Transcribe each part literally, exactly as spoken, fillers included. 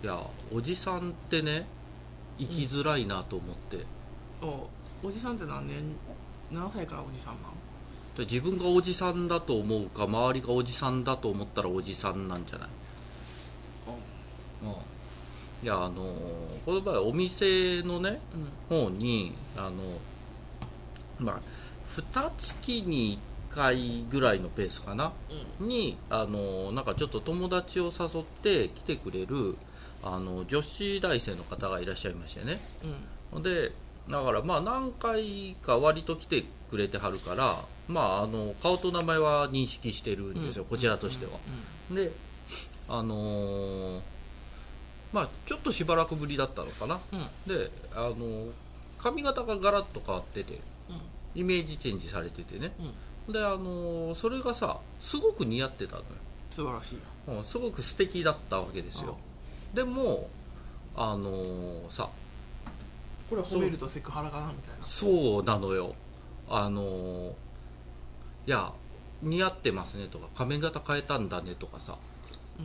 いやおじさんってね生きづらいなと思って、 うん、お, おじさんって何年何歳からおじさんなん？ で自分がおじさんだと思うか周りがおじさんだと思ったらおじさんなんじゃない？うん、いやあのこの場合お店のね、うん、方にあのまあにかげつにいっかいぐらいのペースかな、うん、にあのなんかちょっと友達を誘って来てくれるあの女子大生の方がいらっしゃいましてね、うん、でだからまあ何回か割と来てくれてはるから、まあ、あの顔と名前は認識してるんですよ、うん、こちらとしては、うんうん、であのー、まあちょっとしばらくぶりだったのかな、うん、であのー、髪型がガラッと変わってて、うん、イメージチェンジされててね、うん、であのー、それがさすごく似合ってたのよ。 素晴らしい、 うん、すごく素敵だったわけですよ。でもあのー、さこれ褒めるとセクハラかなみたいな。 そうなのよ。あのー、いや似合ってますねとか髪型変えたんだねとかさ、うん、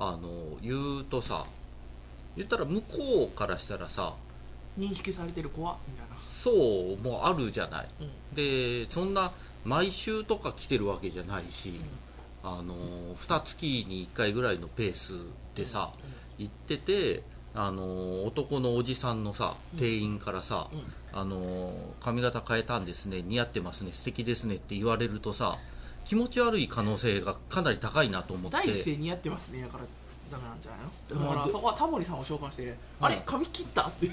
あのー、言うとさ言ったら向こうからしたらさ認識されてる子はみたいなそうもあるじゃない、うん、でそんな毎週とか来てるわけじゃないし、うん、あのー、にかげつにいっかいぐらいのペースでさ、うん、行っててあの男のおじさんのさ店員からさ、うん、あの髪型変えたんですね似合ってますね素敵ですねって言われるとさ気持ち悪い可能性がかなり高いなと思って。 第一声似合ってますねやからダメなんじゃないの？だからそこはタモリさんを召喚して、うん、あれ髪切ったって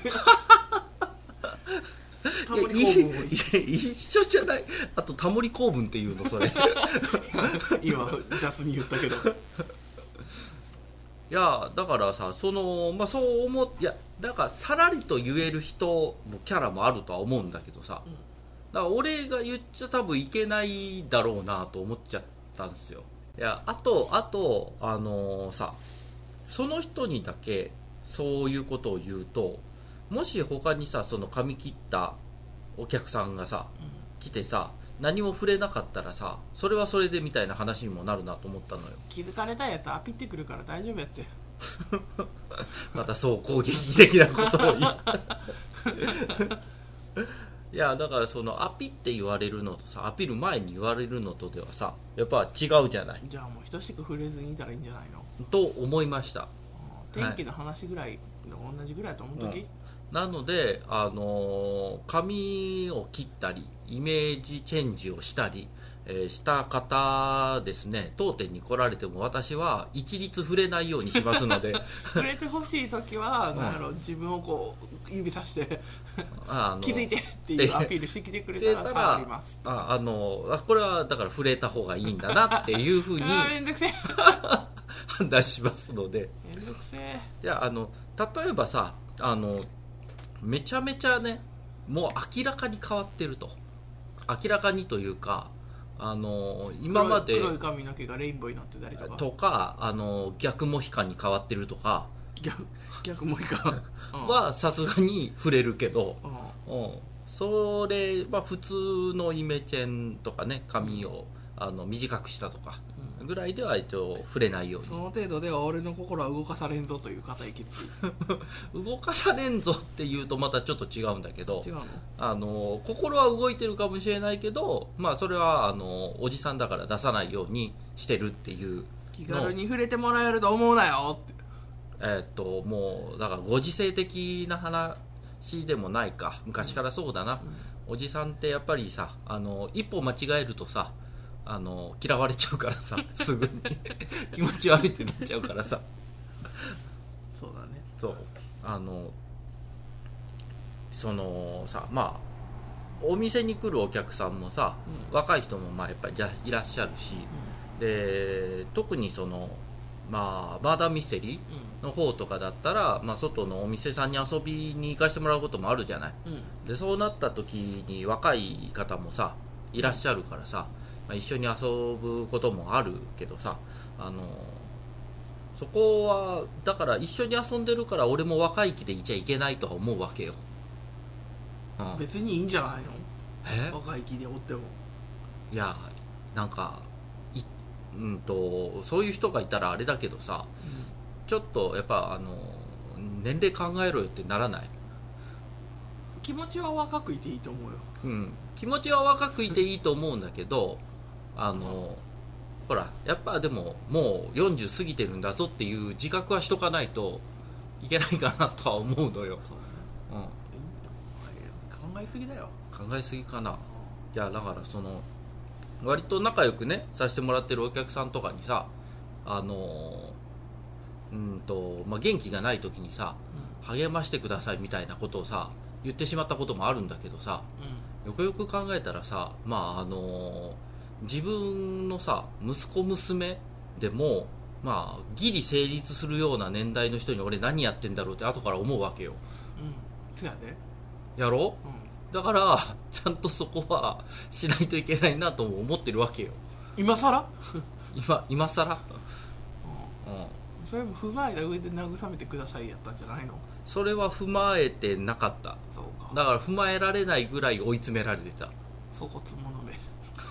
タモリ公文を一緒じゃない？あとタモリ公文っていうのそれ今雑に言ったけどいやだからさその、まあ、そう思っいやだからさらりと言える人もキャラもあるとは思うんだけどさ、うん、だから俺が言っちゃ多分いけないだろうなと思っちゃったんですよ。いやあとあとあのー、さその人にだけそういうことを言うともし他にさその髪切ったお客さんがさ、うん、来てさ何も触れなかったらさそれはそれでみたいな話にもなるなと思ったのよ。 気づかれたやつアピってくるから大丈夫やってまたそう攻撃的なことを言ういやだからそのアピって言われるのとさアピる前に言われるのとではさやっぱ違うじゃない。 じゃあもう等しく触れずにいたらいいんじゃないのと思いました。 天気の話ぐらい、はい、同じぐらいと思うとき、うん、 なので、あのー、髪を切ったりイメージチェンジをしたり、えー、した方ですね当店に来られても私は一律触れないようにしますので触れてほしいときは、うん、なんやろ自分をこう指さしてあの気づいてっていうアピールしてきてくれたら触ります。 ああのこれはだから触れた方がいいんだなっていうふうにめんどくせえ判断しますので。 めんどくせえ。 いやあの例えばさあのめちゃめちゃねもう明らかに変わってると明らかにというかあの今まで黒い髪の毛がレインボーになってたりとかとかあの逆モヒカンに変わってるとか逆, 逆モヒカンはさすがに触れるけど、うん、それは普通のイメチェンとかね髪を、うん、あの短くしたとかぐらいでは一応触れないように。 その程度では俺の心は動かされんぞという固い決意動かされんぞっていうとまたちょっと違うんだけど違うのあの心は動いてるかもしれないけど、まあ、それはあのおじさんだから出さないようにしてるっていう気軽に触れてもらえると思うなよって、 えー、っともうだからご時世的な話でもないか昔からそうだな、うんうん、おじさんってやっぱりさあの一歩間違えるとさあの嫌われちゃうからさすぐに気持ち悪いってなっちゃうからさそうだね。 そうあのそのさまあお店に来るお客さんもさ、うん、若い人もまあやっぱりいらっしゃるし、うん、で特にそのまあマーダーミステリーの方とかだったら、うんまあ、外のお店さんに遊びに行かせてもらうこともあるじゃない、うん、でそうなった時に若い方もさいらっしゃるからさ、まあ、一緒に遊ぶこともあるけどさあのそこはだから一緒に遊んでるから俺も若い気でいちゃいけないとは思うわけよ、 うん、別にいいんじゃないのえ若い気でおっても。 いやなんかい、うん、とそういう人がいたらあれだけどさ、うん、ちょっとやっぱあの年齢考えろよってならない？ 気持ちは若くいていいと思うよ、 うん、気持ちは若くいていいと思うんだけどあのほらやっぱでももうよんじゅう過ぎてるんだぞっていう自覚はしとかないといけないかなとは思うのよ。そう、うん、 考えすぎだよ。 考えすぎかな。いやだからその割と仲良くねさせてもらってるお客さんとかにさあのうんと、まあ、元気がない時にさ、うん、励ましてくださいみたいなことをさ言ってしまったこともあるんだけどさ、うん、よくよく考えたらさまああの自分のさ息子娘でもまあギリ成立するような年代の人に俺何やってんだろうって後から思うわけよ。 うんそうやでやろう、うん、だからちゃんとそこはしないといけないなとも思ってるわけよ。 今さら今今さら、 うんうん、それも踏まえた上で慰めてくださいやったんじゃないの？ それは踏まえてなかった。そうか。だから踏まえられないぐらい追い詰められてた。 粗骨者め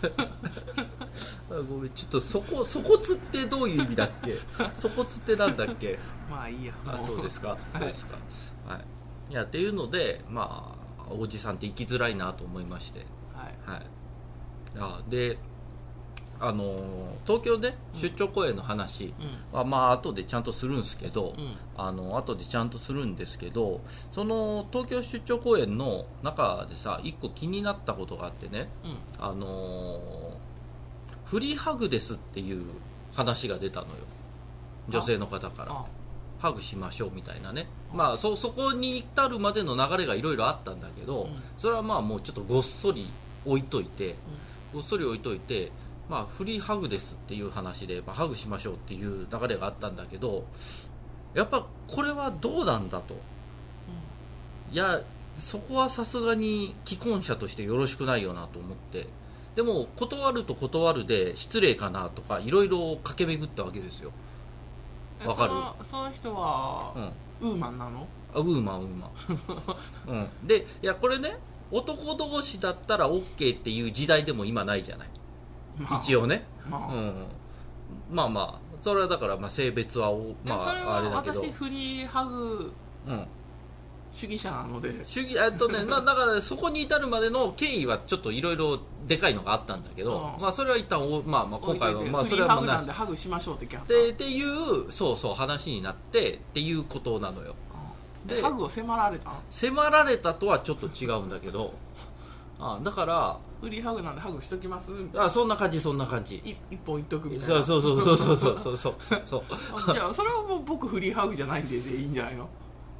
ごめんちょっとそこ粗骨ってどういう意味だっけ粗骨ってなんだっけまあいいや。 あそうですかそうですか、はい、いやっていうのでまあおじさんって生きづらいなと思いまして、はいはい、あであの東京で出張公演の話は、うん、まあ後でちゃんとするんですけど、うん、あの後でちゃんとするんですけどその東京出張公演の中でさ一個気になったことがあってね、うん、あのフリーハグですっていう話が出たのよ女性の方からハグしましょうみたいなね、まあ、そ, そこに至るまでの流れがいろいろあったんだけど、うん、それはまあもうちょっとごっそり置いといて、うん、ごっそり置いといてまあ、フリーハグですっていう話で、まあ、ハグしましょうっていう流れがあったんだけどやっぱこれはどうなんだと、うん、いやそこはさすがに既婚者としてよろしくないよなと思ってでも断ると断るで失礼かなとかいろいろ駆け巡ったわけですよ。わかる？ その、その人は、うん、ウーマンなの？ あウーマンウーマン、うん、でいやこれね男同士だったら OK っていう時代でも今ないじゃない一応ね、まあ、うん、まあまあそれはだからまあ性別は、まあ、 それはあれだけど私フリーハグ主義者なので、 主義えっとねまあだからそこに至るまでの経緯はちょっといろいろでかいのがあったんだけど、うん、まあそれは一旦お、まあ、まあ今回はまあそれはフリーハグなんでハグしましょうってってっていうそうそう話になってっていうことなのよ。 でハグを迫られた？ 迫られたとはちょっと違うんだけどあだからフリーハグなんでハグしときますあそんな感じそんな感じ一本いっとくみたいなそうそうそうそうそうそうそうそうじゃあそれはもう僕フリーハグじゃないんででいいんじゃないの？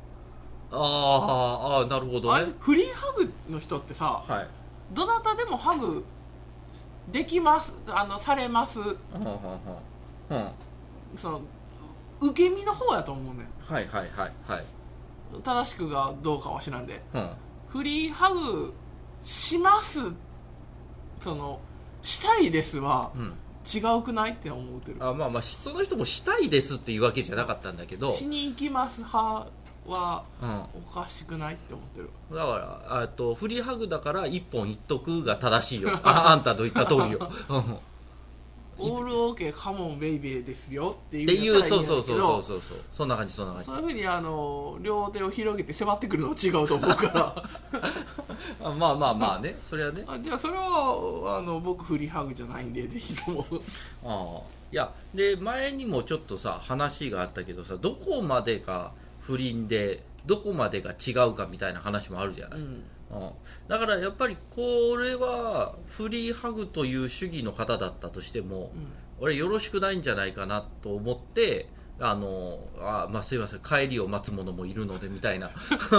ああなるほどね。 フリーハグの人ってさ、はい、どなたでもハグできますあのされます、うんうんうん、その受け身の方やと思うねん。 はいはいはいはい正しくがどうかは知らんで、うん、フリーハグしますそのしたいですは、うん、違うくないって思ってる。 あまあまあその人もしたいですっていうわけじゃなかったんだけどしに行きます派は、うん、おかしくないって思ってる。 だからあとフリーハグだから一本一徳が正しいよあ, あんたと言った通りよオールオーケーカモンベイベーですよっていうっていうそうそうそうそうそうそんな感じそんな感じそういうふうにあの両手を広げて迫ってくるのは違うと思うからあまあまあまあねそれはねあじゃあそれはあの僕フリーハグじゃないんででいいと思う。 ああいやで前にもちょっとさ話があったけどさどこまでが不倫でどこまでが違うかみたいな話もあるじゃない、うん、だからやっぱりこれはフリーハグという主義の方だったとしても、うん、俺よろしくないんじゃないかなと思ってあのあ、まあ、すいません帰りを待つ者もいるのでみたいな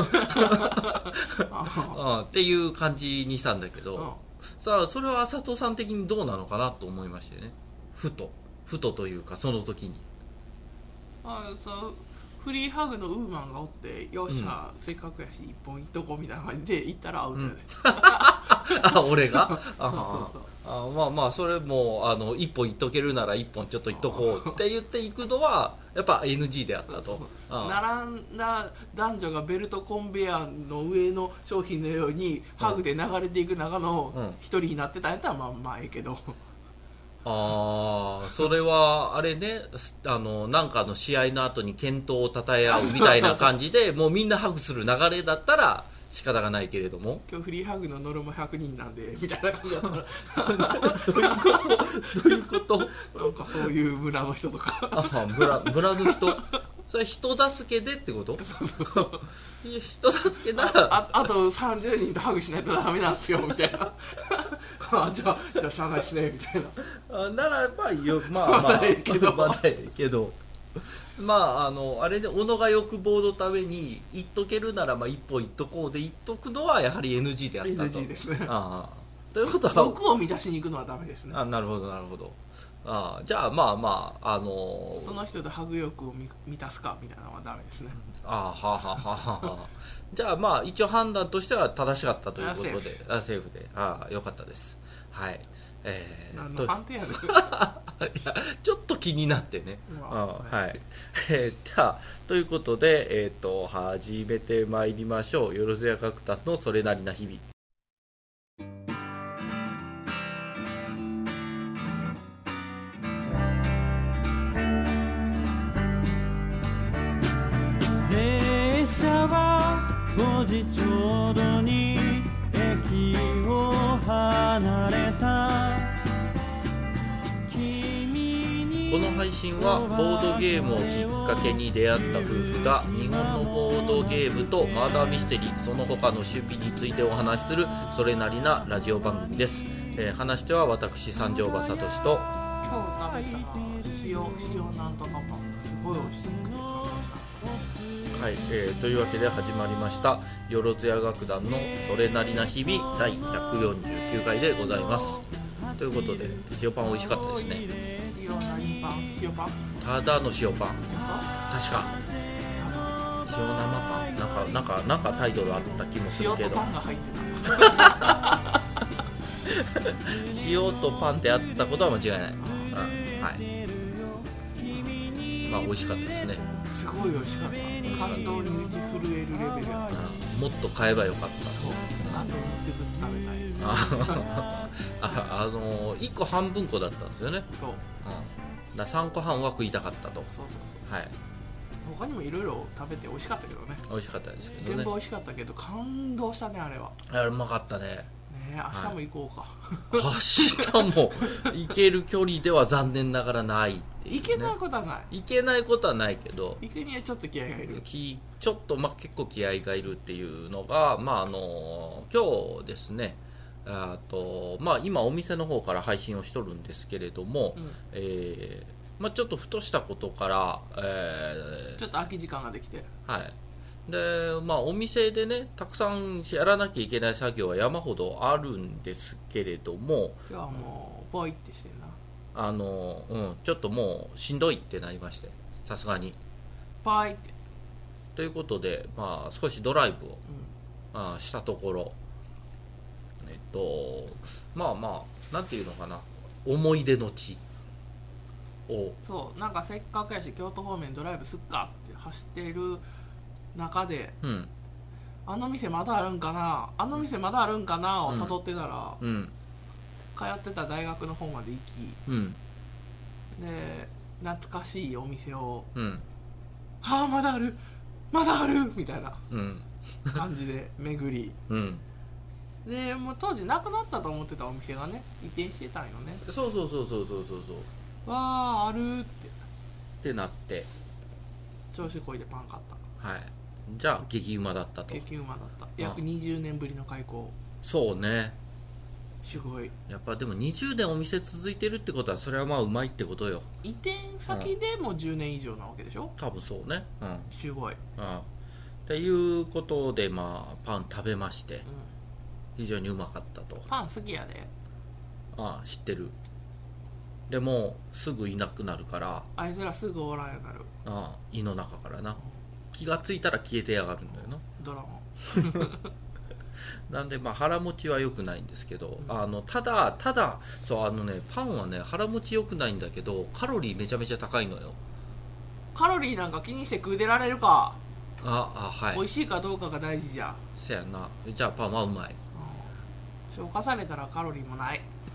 っていう感じにしたんだけどさあそれは佐藤さん的にどうなのかなと思いましてねふとふとというかその時にあそうフリーハグのウーマンがおってよっしゃ、うん、せっかくやし一本いっとこうみたいな感じで行ったらアウトやで、うん、 あ俺がそうそうそうあまあまあそれもあの一本いっとけるなら一本ちょっといっとこうって言っていくのはやっぱ エヌジー であったと。そうそう並んだ男女がベルトコンベヤーの上の商品のようにハグで流れていく中の一人になってたんやったらまあまあええけどああ、それはあれね、あのなんかの試合の後に健闘をたたえ合うみたいな感じでもうみんなハグする流れだったら仕方がないけれども、 今日フリーハグのノルマひゃくにんなんでみたいな感じだったらどういうことどういうことなんかそういう村の人とかあ村, 村の人それ人助けでってこと？ そうそうそういや人助けならあ, あ, あとさんじゅうにんとハグしないとダメなんですよみたいなあじゃあじゃあしゃあないっすねみたいなあならばよまあまあまだええけどまだええけどまああのあれで小野が欲望のために言っとけるならまあ一歩言っとこうで言っとくのはやはり エヌジー であったと。 エヌジー ですね。 ああということは欲を満たしに行くのはダメですね。 あなるほどなるほど。あじゃあまあまああのー、 その人とハグ欲を満たすかみたいなのはダメですね。 あはあはあはあはあじゃあまあ一応判断としては正しかったということで、あセーフで、ああよかったです。はい。えー、 何の判定やねんいやちょっと気になってね、あはい、えー、じゃあということで、えー、と始めてまいりましょう。よろずや楽団のそれなりな日々。 列車はごじちょうどに駅を離れた。 この配信はボードゲームをきっかけに出会った夫婦が日本のボードゲームとマーダーミステリーその他の趣味についてお話しするそれなりなラジオ番組です。えー、話しては私三条馬聡と今日食べた塩塩なんとかパンがすごい美味しくて感動したんです。 はい、えー、というわけで始まりましたよろずや楽団のそれなりな日々だいひゃくよんじゅうきゅうかいでございます。ということで塩パン美味しかったですね。 塩何パン？塩パン？ ただの塩パン。確か塩生パンなんかなんかなんかタイトルあった気もするけど。 塩とパンが入ってた。 塩とパンってあったことは間違いない。うん、はい。まあ美味しかったですね。 すごい美味しかった。感動に打ち震えるレベルやった。 もっと買えばよかった。 そう。あといっ手ずつ食べたい。 ああのいっこ半分こだったんですよね。 そう。 うん、ださんこはんは食いたかったと。そうそうそう。はい。 他にもいろいろ食べて美味しかったけどね。 美味しかったですけどね。 全部美味しかったけど感動したねあれは。 あれうまかったね。 ね明日も行こうか。 明日も行ける距離では残念ながらないっていう、ね。 行けないことはない。 行けないことはないけど。 行くにはちょっと気合がいる。 きちょっとまあ結構気合がいるっていうのがまああの今日ですね。あとまあ今お店の方から配信をしとるんですけれども、うん、えー、まあちょっとふとしたことから、えー、ちょっと空き時間ができて。 はい。でまあ、お店でねたくさんやらなきゃいけない作業は山ほどあるんですけれども今日はもうポイってしてるなあの、うん、ちょっともうしんどいってなりましてさすがにポイってということで、まあ、少しドライブを、うん、あしたところえっとまあまあなんていうのかな思い出の地をそうなんかせっかくやし京都方面ドライブすっかって走っている中で、うん、あの店まだあるんかなあの店まだあるんかなを辿ってたら、うん、通ってた大学の方まで行き、うん、で懐かしいお店を、うん、はあまだあるまだあるみたいな感じで巡り、うん、でもう当時なくなったと思ってたお店がね移転してたんよね。 そうそうそうそうそうそうそうわああるってってなって調子こいでパン買った。 はい。じゃあ激うまだったと。 激うまだった。約にじゅうねんぶりの開校。 そうね。 すごい。 やっぱでもにじゅうねんお店続いてるってことはそれはまあうまいってことよ。 移転先でもじゅうねん以上なわけでしょ。 多分そうね。うん。 すごい。 うん。っていうことでまあパン食べまして、うん、非常にうまかったと。 パン好きやで。 ああ知ってる。でもすぐいなくなるから。 あいつらすぐおらんようになる。 ああ胃の中からな。気がついたら消えてやがるんだよなドラマなんでまあ腹持ちは良くないんですけど、うん、あのただただそうあのねパンはね腹持ち良くないんだけどカロリーめちゃめちゃ高いのよ。 カロリーなんか気にして食うてられるか。 ああはい美味しいかどうかが大事じゃ。 せやな。じゃあパンはうまい、うん、 消化されたらカロリーもない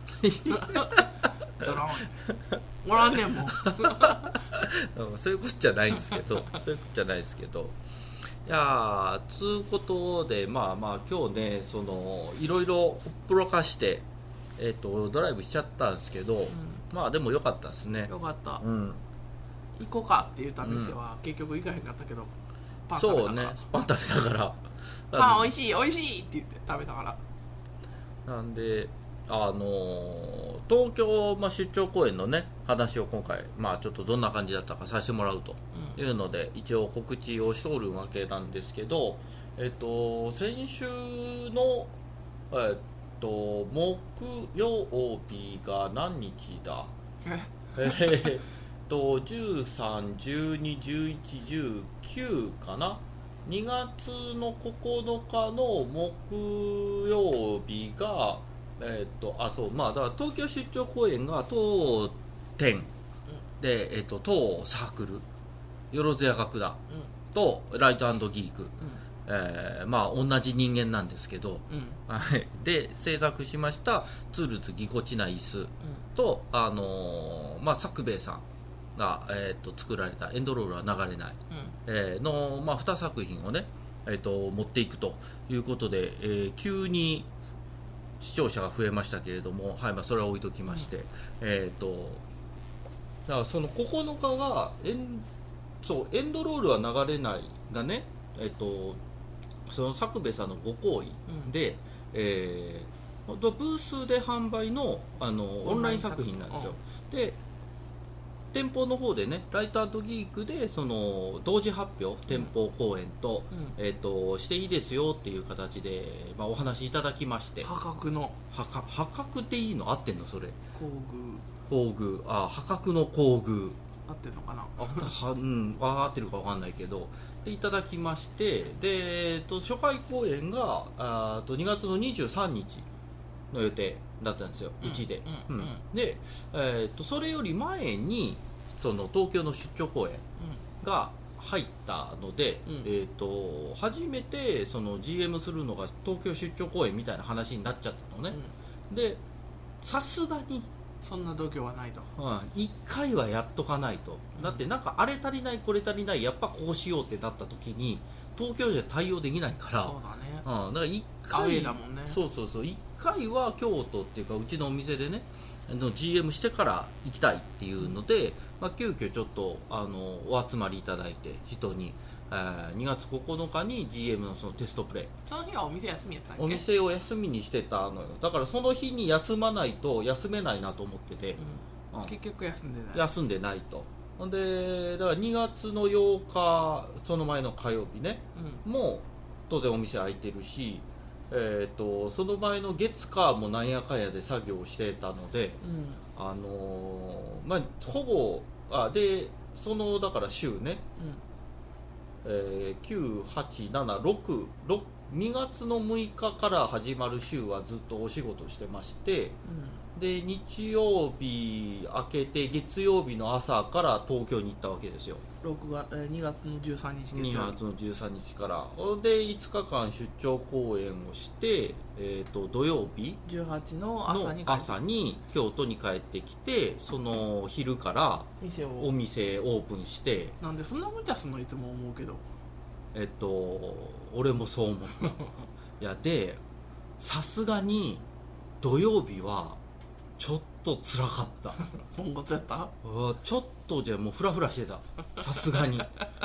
ドラマおらんねんもんそういうことじゃないんですけどそういうことじゃないですけどいやーつうことでまあまあ今日ねそのいろいろほっぽらかしてえー、とドライブしちゃったんですけど、うん、まあでも良かったですね。 良かった、 うん、 行こうかって言った店は、うん、結局行かへんかったけどパン食べたからそうねパン食べたからパン美味しい美味しいって言って食べたからなんであのー、東京、まあ、出張公演のね話を今回、まあ、ちょっとどんな感じだったかさせてもらうというので、うん、一応告知をしておるわけなんですけど、えっと、先週のえっと木曜日が何日だえー、っとじゅうさん、じゅうに、じゅういち、じゅうきゅうかなにがつのここのかの木曜日がえー、っとあそうまあだから東京出張公演が当店で、えー、っと当サークルよろずや楽団とライト&ギーク、うんえー、まあ同じ人間なんですけど、うんはい、で制作しましたツールズぎこちない椅子と、うんあのーまあ、作兵衛さんが、えー、と作られたエンドロールは流れない、うんえー、の、まあ、にさく品をね、えー、と持っていくということで、えー、急に視聴者が増えましたけれども、はいまあ、それは置いときまして、うんえー、とだからそのここのかがエンそうエンドロールは流れないがね、えー、とその作兵衛さんのご好意で、うんえー、ブースで販売 の, あのオンライン作品なんですよ。で店舗の方でねライト&ギークでその同時発表、うん、店舗公演と、うんえー、としていいですよっていう形で、まあ、お話いただきまして破格の破格破格っていいの合ってんのそれ工具工具あ破格の工具合ってるのかなあは、うん、合ってるか分かんないけどでいただきましてで、えー、と初回公演があとにがつのにじゅうさんにちの予定だったんですよ、うちで、うんうんうん、で、えー、とそれより前にその東京の出張公演が入ったので、うんえー、と初めてその ジーエム するのが東京出張公演みたいな話になっちゃったのね、うん、でさすがにそんな度胸はないと、 うん、いっかいはやっとかないと、うん、だってなんかあれ足りないこれ足りないやっぱこうしようってなった時に東京じゃ対応できないからそうだね、 うん、だからいっかいアウェーだもんねそうそうそういっかいは京都っていうかうちのお店でねの ジーエム してから行きたいっていうので、うんまあ、急遽ちょっとあのお集まりいただいて人に、えー、にがつここのかに ジーエム のそのテストプレイその日はお店休みやったんけお店を休みにしてたのよだからその日に休まないと休めないなと思ってて、 うんうん、結局休んでない休んでないとでだからにがつのようかその前の火曜日ね、うん、もう当然お店開いてるしえー、とその前の月火もなんやかんやで作業してたので、うんあのーまあ、ほぼあでそのだから週ね、うんえー、きゅう、はち、なな、ろく、にがつのむいかから始まる週はずっとお仕事してまして、うん、で日曜日明けて月曜日の朝から東京に行ったわけですよろくがつにがつのじゅうさんにち月曜日にがつのじゅうさんにちからでいつかかん出張公演をして、えー、と土曜日じゅうはちの朝にの朝に京都に帰ってきてその昼からお店オープンしてなんでそんな無茶すんのいつも思うけどえっと俺もそう思ったいやでさすがに土曜日はちょっと辛かったポンコツやったちょっとじゃもうフラフラしてたさすがに、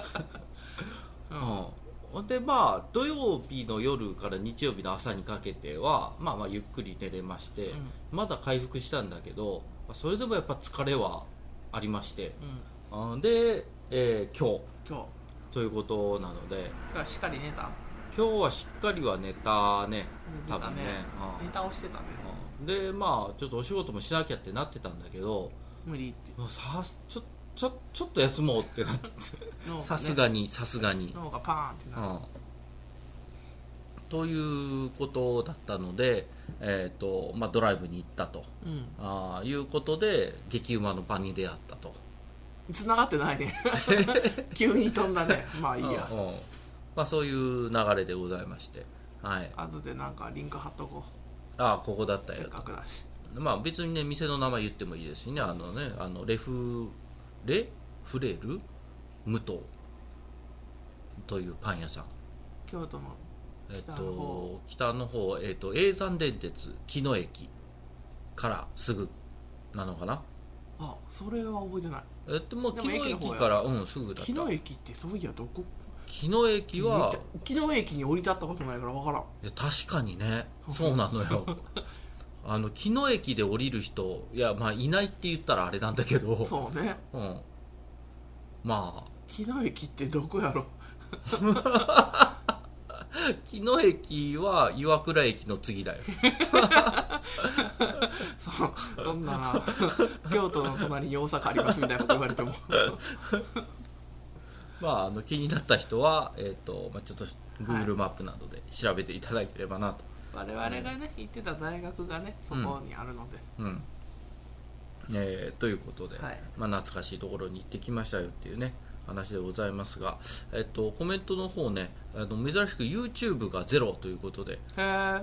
うん、でまあ土曜日の夜から日曜日の朝にかけてはまあまあゆっくり寝れまして、うん、まだ回復したんだけどそれでもやっぱ疲れはありまして、うん、で、えー、今日今日ということなのでしっかり寝た今日はしっかりは寝たね多分ね、うん、ネタをしてたね、 うん、でまあちょっとお仕事もしなきゃってなってたんだけど無理ってさちょちょちょっと休もうってなってさすがにさすがに脳がパーンってなる、うん、 ということだったので、えーとまあ、ドライブに行ったと、うん、あいうことで激うまの場に出会ったと繋がってないね急に飛んだねまあいいや、うんうんまあ、そういう流れでございまして、はい、 後でなんかリンク貼っとこうああここだったよとせっかくだし、 まあ別にね店の名前言ってもいいですしね、あのねあのレフレフレル無糖というパン屋さん、 京都のえっと北の方、えっと叡山電鉄木野駅からすぐなのかな。 あ、それは覚えてない。 えっともう木野駅からうんすぐだった。 木野駅ってそういやどこ？ 木野駅は木野駅に降り立ったことないから分からん。いや確かにね、そうなのよ。あの木野駅で降りる人いやまあいないって言ったらあれなんだけど、 そうね、 うん、まあ木野駅ってどこやろ。 木野駅は岩倉駅の次だよ。 そ, そんな京都の隣に大阪ありますみたいなこと言われてもまああの気になった人は、えーとまあ、ちょっと Google マップなどで調べていただければなと、 はい、我々がね行ってた大学がねそこにあるので、 うんうんえー、ということで、 はいまあ、懐かしいところに行ってきましたよっていうね話でございますが、えっと、コメントの方ねあの珍しく YouTube がゼロということで、 へえ、 はい、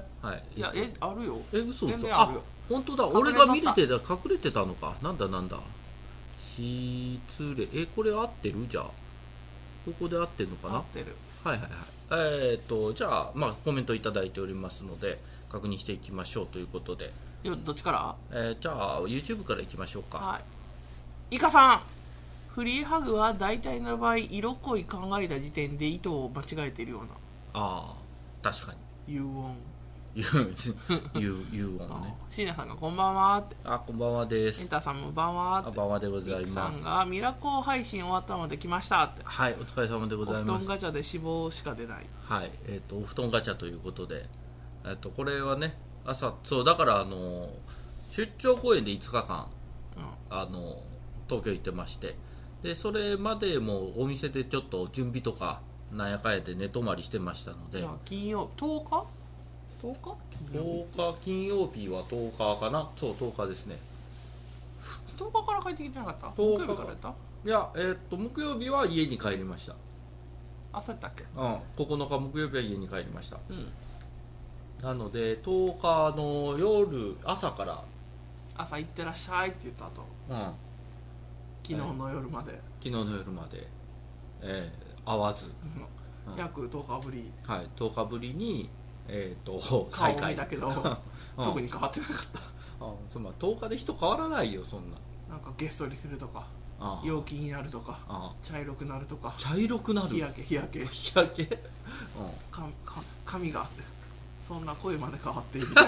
いやえあるよ、 え嘘嘘あるよ、 あ本当だ俺が見れてた隠れてたのか、なんだなんだ失礼、えこれ合ってる、じゃあここで合ってるのかな、 合ってる、 はいはいはい、えー、っとじゃあ、まあ、コメントいただいておりますので確認していきましょうということで、 よどっちから、 えー、じゃあ YouTube からいきましょうか。 はい、イカさん、フリーハグは大体の場合色濃い考えた時点で意図を間違えているような、 ああ確かに誘音誘音ね。 椎名さんがこんばんはって、 あこんばんはです。 エンターさんもばんはって、 あばんはでございます。 さんがミラコー配信終わったので来ましたって、 はいお疲れ様でございます。 お布団ガチャで死亡しか出ない、 はいえっ、ー、とお布団ガチャということで、えっ、ー、とこれはね朝そうだからあの出張公演でいつかかん、うん、あの東京行ってまして、でそれまでもお店でちょっと準備とかなんやかんやで寝泊まりしてましたので、 金曜とおかとおかとおか金曜日はとおかかな、そうとおかですね。 とおかから帰ってきてなかった？ 木曜日からやった？ いやえー、っと木曜日は家に帰りました。 あ、そうやったっけ？ うん、ここのか木曜日は家に帰りました、 うん、 なのでとおかの夜朝から朝行ってらっしゃいって言った後、 うん、 昨日の夜まで、えー、昨日の夜まで、えー、会わず、 うん、約とおかぶり、 はい、とおかぶりに、えー、と再会顔見たけど、うん、特に変わってなかった。 あそまあ、とおかで人変わらないよそんな。 なんかげっそりするとか、 あ陽気になるとか、 あ茶色くなるとか、 茶色くなる、 日焼け日焼け日焼け、うん、 かか髪があって、そんな声まで変わっている。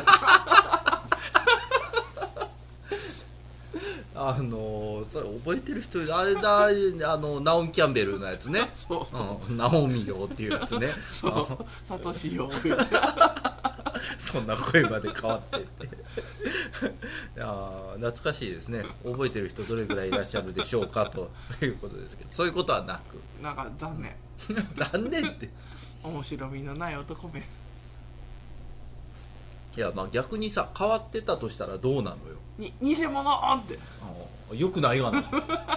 あのー、それ覚えてる人あれだ、あれあのナオン・キャンベルのやつね。 そうそう、 うん、ナオミよっていうやつね。 そうサトシよそんな声まで変わってっていや懐かしいですね。覚えてる人どれぐらいいらっしゃるでしょうかということですけど、そういうことはなく、 なんか残念残念って面白みのない男め。 いやまあ逆にさ変わってたとしたらどうなのよ。 に偽物ってあよくないわな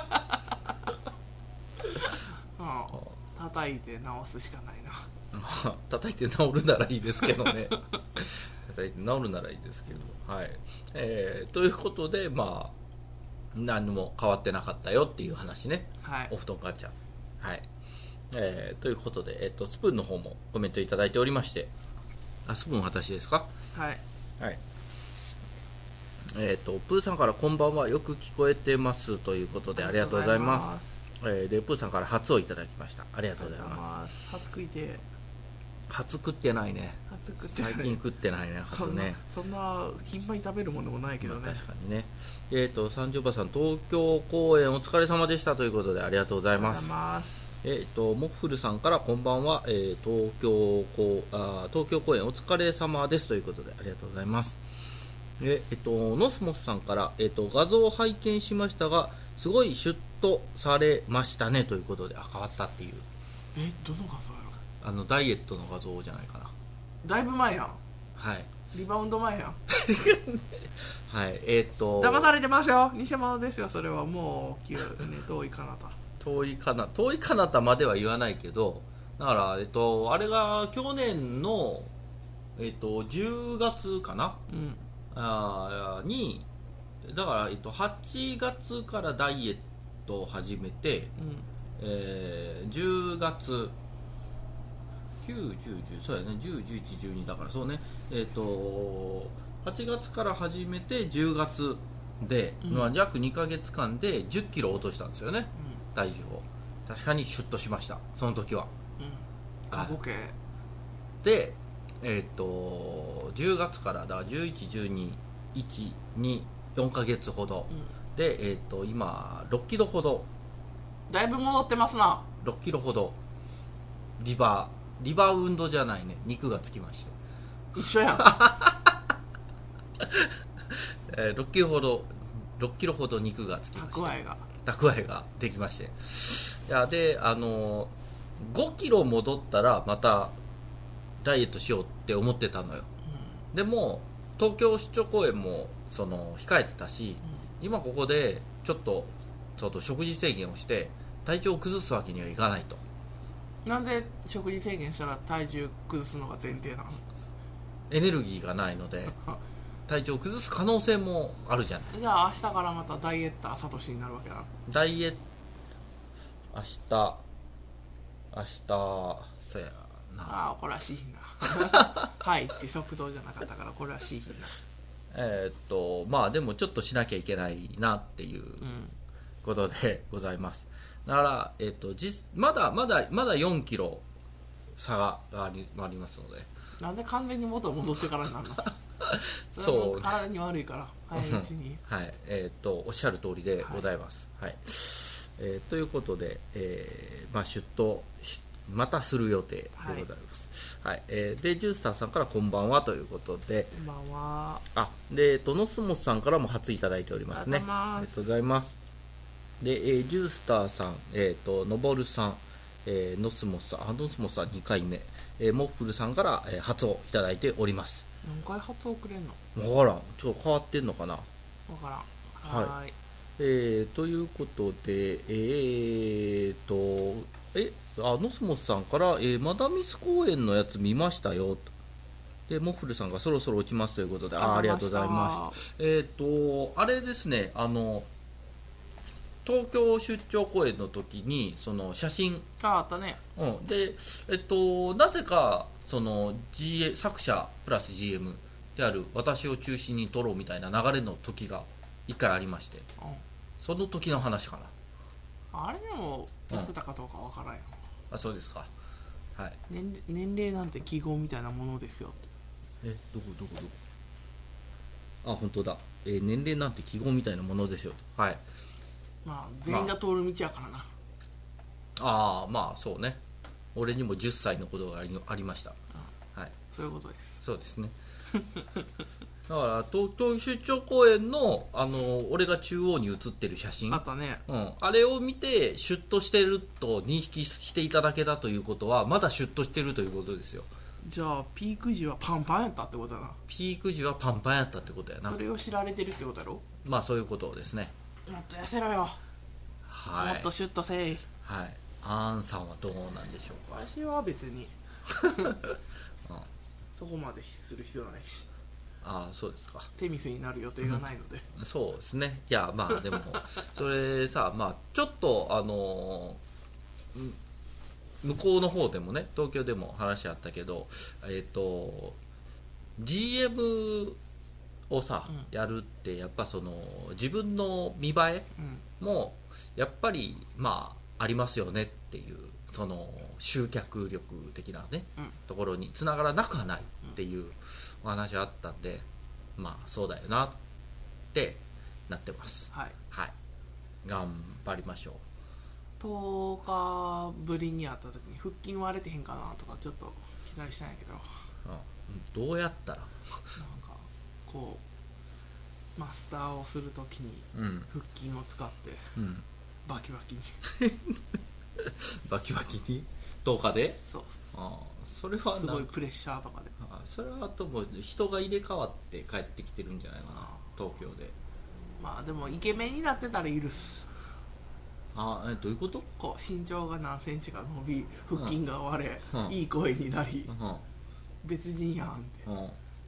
あ叩いて直すしかないな。 叩いて治るならいいですけどね叩いて治るならいいですけど、はいえー、ということでまあ何も変わってなかったよっていう話ね、 はい、 お布団ガチャ、はいえー、ということで、えー、とスプーンの方もコメントいただいておりまして、あスプーン私ですか。 はい、 はいえー、とプーさんからこんばんはよく聞こえてますということでありがとうございます。えー、でプーさんから初をいただきました。ありがとうございます。 初食いて初食ってないね。 初食ってない最近食ってないね初ね。 そんな頻繁に食べるものもないけどね、 まあ、確かにね。えっ、ー、と三条馬さん東京公演お疲れ様でしたということでありがとうございます。 ますえっ、ー、とモッフルさんからこんばんは、えー、東京公あ東京公演お疲れ様ですということでありがとうございます。えっ、ー、とノスモスさんから、えー、と画像を拝見しましたがすごいシュッとされましたねということで、あ変わったっていう、 えどの画像やろ、 あのダイエットの画像じゃないかな。 だいぶ前やん。 はいリバウンド前やんはいえっ、ー、と騙されてますよ、偽物ですよそれは。もう、ね、遠いかなた遠いかな遠いかなたまでは言わないけど、だから、えっと、あれが去年の、えっと、じゅうがつかな、 うんあにだから、えっと、はちがつからダイエットを始めて、うんえー、じゅうがつきゅう、じゅう、じゅうそうやねじゅう、じゅういち、じゅうにだからそうねえっとはちがつから始めてじゅうがつで、うん、約にかげつかんでじゅっキロ落としたんですよね、うん、体重を確かにシュッとしましたその時は、 うん、過去形でえっとじゅうがつからだじゅういち、じゅうに、いち、に、よんかげつほど、うん、で、えっと今ろっキロほどだいぶ戻ってますなろっキロほどリバーリバウンドじゃないね肉がつきました一緒やんえー、ろっキロほどろっキロほど肉がつきまして蓄えが蓄えができましていやであのごキロ戻ったらまたダイエットしようって思ってたのよ、うん、でも東京出張公演もその控えてたし、うん、今ここでちょっとちょっと食事制限をして体調を崩すわけにはいかないと。 なんで食事制限したら体重崩すのが前提なの？ エネルギーがないので体調を崩す可能性もあるじゃない。 じゃあ明日からまたダイエッターサトシになるわけだ。 ダイエット明日明日そうやなああこれはしいひんなはいって速度じゃなかったからこれはしいひんなえー、っとまあでもちょっとしなきゃいけないなっていうことでございます。だから、えー、っと実まだまだまだよんキロ差があり、ありますので。 なんで完全に元戻ってからになるのそう、体に悪いから早いうちにはいえー、っとおっしゃる通りでございます、はいはいえー、ということで、えーまあ、出頭またする予定でございます、はいはいえー、でジュースターさんからこんばんはということでこんばんはあでトノスモスさんからも初いただいておりますね。 ありがとうございます。で、えー、ジュースターさん、えー、とのぼるさん、えー、ノスモスさんあノスモスさんにかいめ、えー、モッフルさんから、えー、初をいただいております。 何回初をくれんの？ 分からんちょっと変わってんのかな分からんはい、えー、ということでえーとえあノスモスさんから、えー、マダミス公演のやつ見ましたよとでモッフルさんがそろそろ落ちますということで あ, ありがとうございます。えーとあれですねあの東京出張公演の時にその写真ああったね、 うん、でえっとなぜかその ジーエー 作者プラス ジーエム である私を中心に撮ろうみたいな流れの時が一回ありまして、うん、その時の話かなあれでも痩せたかどうかわからんよ、 うん、あそうですか、はい、 年, 年齢なんて記号みたいなものですよってえどこどこどこあ本当だ、えー、年齢なんて記号みたいなものですよとはいまあ全員が通る道やからな、まあ、ああまあそうね俺にもじゅっさいのことがあ り, ありました、 はい、そういうことです。 そうですねだから東京出張公演 の, あの俺が中央に写ってる写真あったね、 うん、あれを見てシュッとしてると認識していただけたということはまだシュッとしてるということですよ。 じゃあピーク時はパンパンやったってことだな。 ピーク時はパンパンやったってことやな。 それを知られてるってことやろ。 まあそういうことですね。 もっと痩せろよ、はい、もっとシュッとせい。 はい。アンさんはどうなんでしょうか。 私は別に、うん、そこまでする必要ないし。 ああそうですか。 手店になる予定がないので、 うん、そうですね。いやまあでもそれさまあちょっとあのー、向こうの方でもね東京でも話あったけどえっ、ー、と ジーエム をさ、うん、やるってやっぱその自分の見栄えもやっぱりまあありますよねっていうその集客力的なね、うん、ところにつながらなくはないっていうお話があったんで、まあそうだよなってなってます。 はい、はい、 頑張りましょう。 とおかぶりに会った時に腹筋割れてへんかなとかちょっと期待したんやけど、 うん、どうやったらなんかこうマスターをするときに腹筋を使って、うん、バキバキにバキバキにとおかでそうあそれはすごいプレッシャーとかであそれはとも人が入れ替わって帰ってきてるんじゃないかな東京で。 まあでもイケメンになってたら許す。 あえどういうこと？ こう身長が何センチか伸び腹筋が割れ、うん、いい声になり、うん、別人やんって、うん、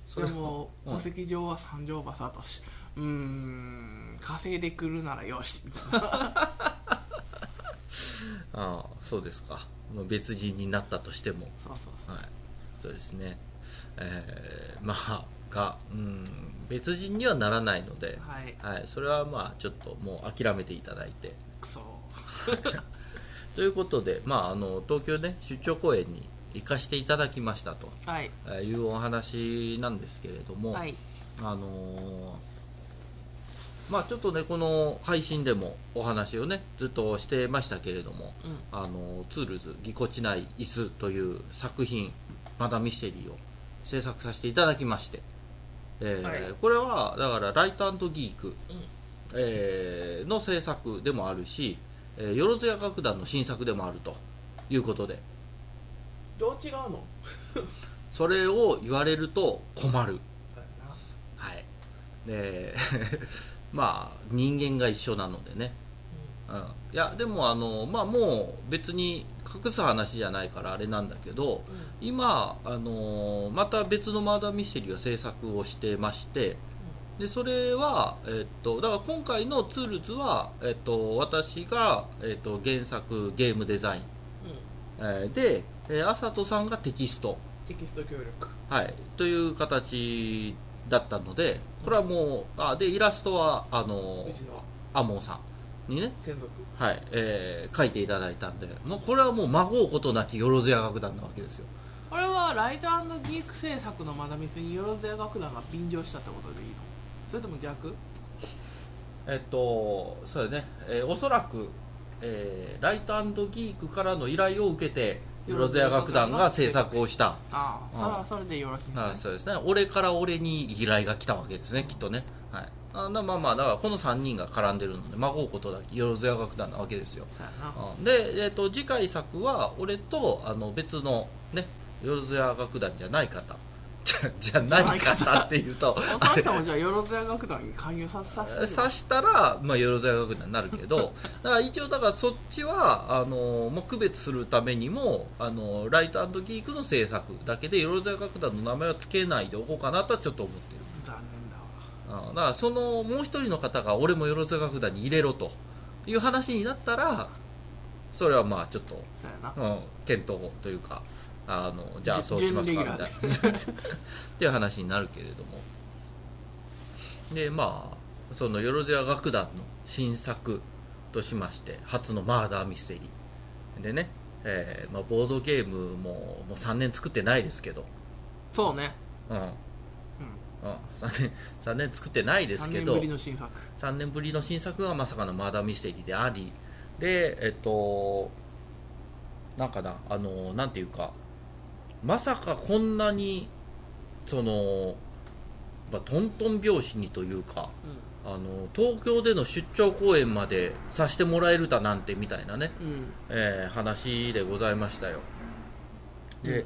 それも戸籍上は三条馬聡、うーん稼いでくるならよしみたいなああそうですか、別人になったとしても、 そうそうそう、 はい、そうですね、えー、まあが、うん、別人にはならないので、はいはい、それはまあちょっともう諦めていただいて、 くそということで、まあ、あの東京ね出張公演に行かせていただきましたと、はい、いうお話なんですけれども、はい、あのー、まあちょっとねこの配信でもお話をねずっとしてましたけれども、うん、あのツールズぎこちない椅子という作品マダミステリーを制作させていただきまして、えーはい、これはだからライト&ギーク、うん、えー、の制作でもあるし、えー、よろずや楽団の新作でもあるということで、 どう違うのそれを言われると困る、はい、でまあ人間が一緒なのでね、うん、いやでもあの、まあ、もう別に隠す話じゃないからあれなんだけど、うん、今あのまた別のマーダーミステリーを制作をしてまして、でそれは、えっと、だから今回のツールズは、えっと、私が、えっと、原作ゲームデザイン、うん、えー、で、えー、あさとさんがテキストテキスト協力、 はい、という形だったので、これはもうあでイラストはあのアモンさんにね専属、 はい、えー、書いていただいたんで、もうこれはもうまごうことなきよろずや楽団なわけですよ。 これはライト&ギーク制作のマダミスによろずや楽団が便乗したってことでいいの？それとも逆？ えっとそうだね、えー、おそらく、えー、ライト&ギークからの依頼を受けてよろずや楽団が制作をした。 ああ、それはそれでよろしい、ね、 あそうですね、俺から俺に依頼が来たわけですね、きっとね、はい、あまあまあだからこのさんにんが絡んでるのでまごうことだけよろずや楽団なわけですよ。で、えー、と次回作は俺とあの別のねよろずや楽団じゃない方じゃ, じゃない方っていうとその人もじゃあよろずや楽団に加入させたさしたら、まあ、よろずや楽団になるけどだから一応だからそっちはあのもう区別するためにもあのライト&ギークの制作だけでよろずや楽団の名前は付けないでおこうかなとはちょっと思ってる。 残念だわ。 だからそのもう一人の方が俺もよろずや楽団に入れろという話になったらそれはまあちょっと、うん、検討というかあのじゃあそうしますかみたいなっていう話になるけれども、でまあそのよろずや楽団の新作としまして初のマーダーミステリーでね、えーまあ、ボードゲームももうさんねん作ってないですけど、 そうね、 うん、うん、さんねん、さんねん作ってないですけどさんねんぶりの新作さんねんぶりの新作がまさかのマーダーミステリーであり、でえっとなんかなあのなんていうかまさかこんなにその、まあ、トントン拍子にというか、うん、あの東京での出張公演までさせてもらえるだなんてみたいなね、うん、えー、話でございましたよ。で、うん、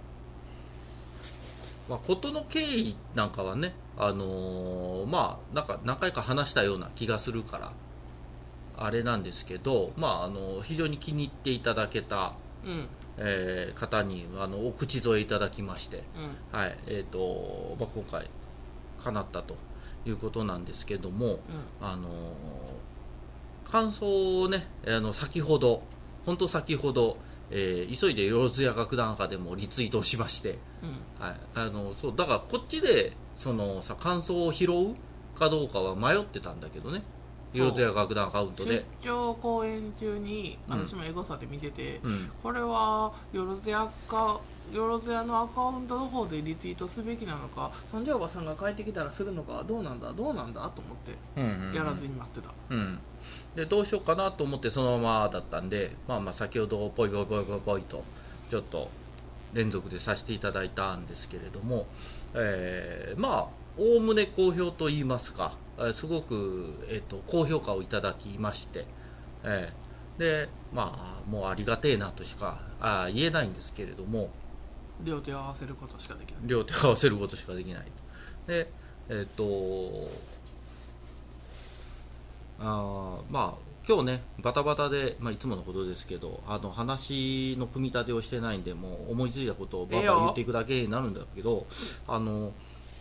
まあ、事の経緯なんかはね、あのー、まあなんか何回か話したような気がするからあれなんですけど、まあ、あの非常に気に入っていただけた、うん、えー、方にあのお口添えいただきまして、うん、はい、えーとまあ、今回叶ったということなんですけども、うん、あの感想をねあの先ほど本当先ほど、えー、急いでよろずや楽団派でもリツイートをしまして、うん、はい、あのそうだからこっちでそのさ感想を拾うかどうかは迷ってたんだけどね、よろずや楽団アカウントで出張公演中に私もエゴサで見てて、うん、これはよろずやかよろずやのアカウントの方でリツイートすべきなのか、三条馬さんが帰ってきたらするのか、どうなんだどうなんだと思ってやらずに待ってた、 うんうんうん、でどうしようかなと思ってそのままだったんで、まあ、まあ先ほどポイポイポイポイポイとちょっと連続でさせていただいたんですけれども、えー、まあおおむね好評といいますか、すごく、えーと、高評価をいただきまして、えー、でまあもうありがてえなとしかあ言えないんですけれども、 両手を合わせることしかできない両手を合わせることしかできないで、えっ、ー、とあまあ今日ねバタバタで、まあ、いつものことですけどあの話の組み立てをしてないんでもう思いついたことをバンバン言っていくだけになるんだけど、あの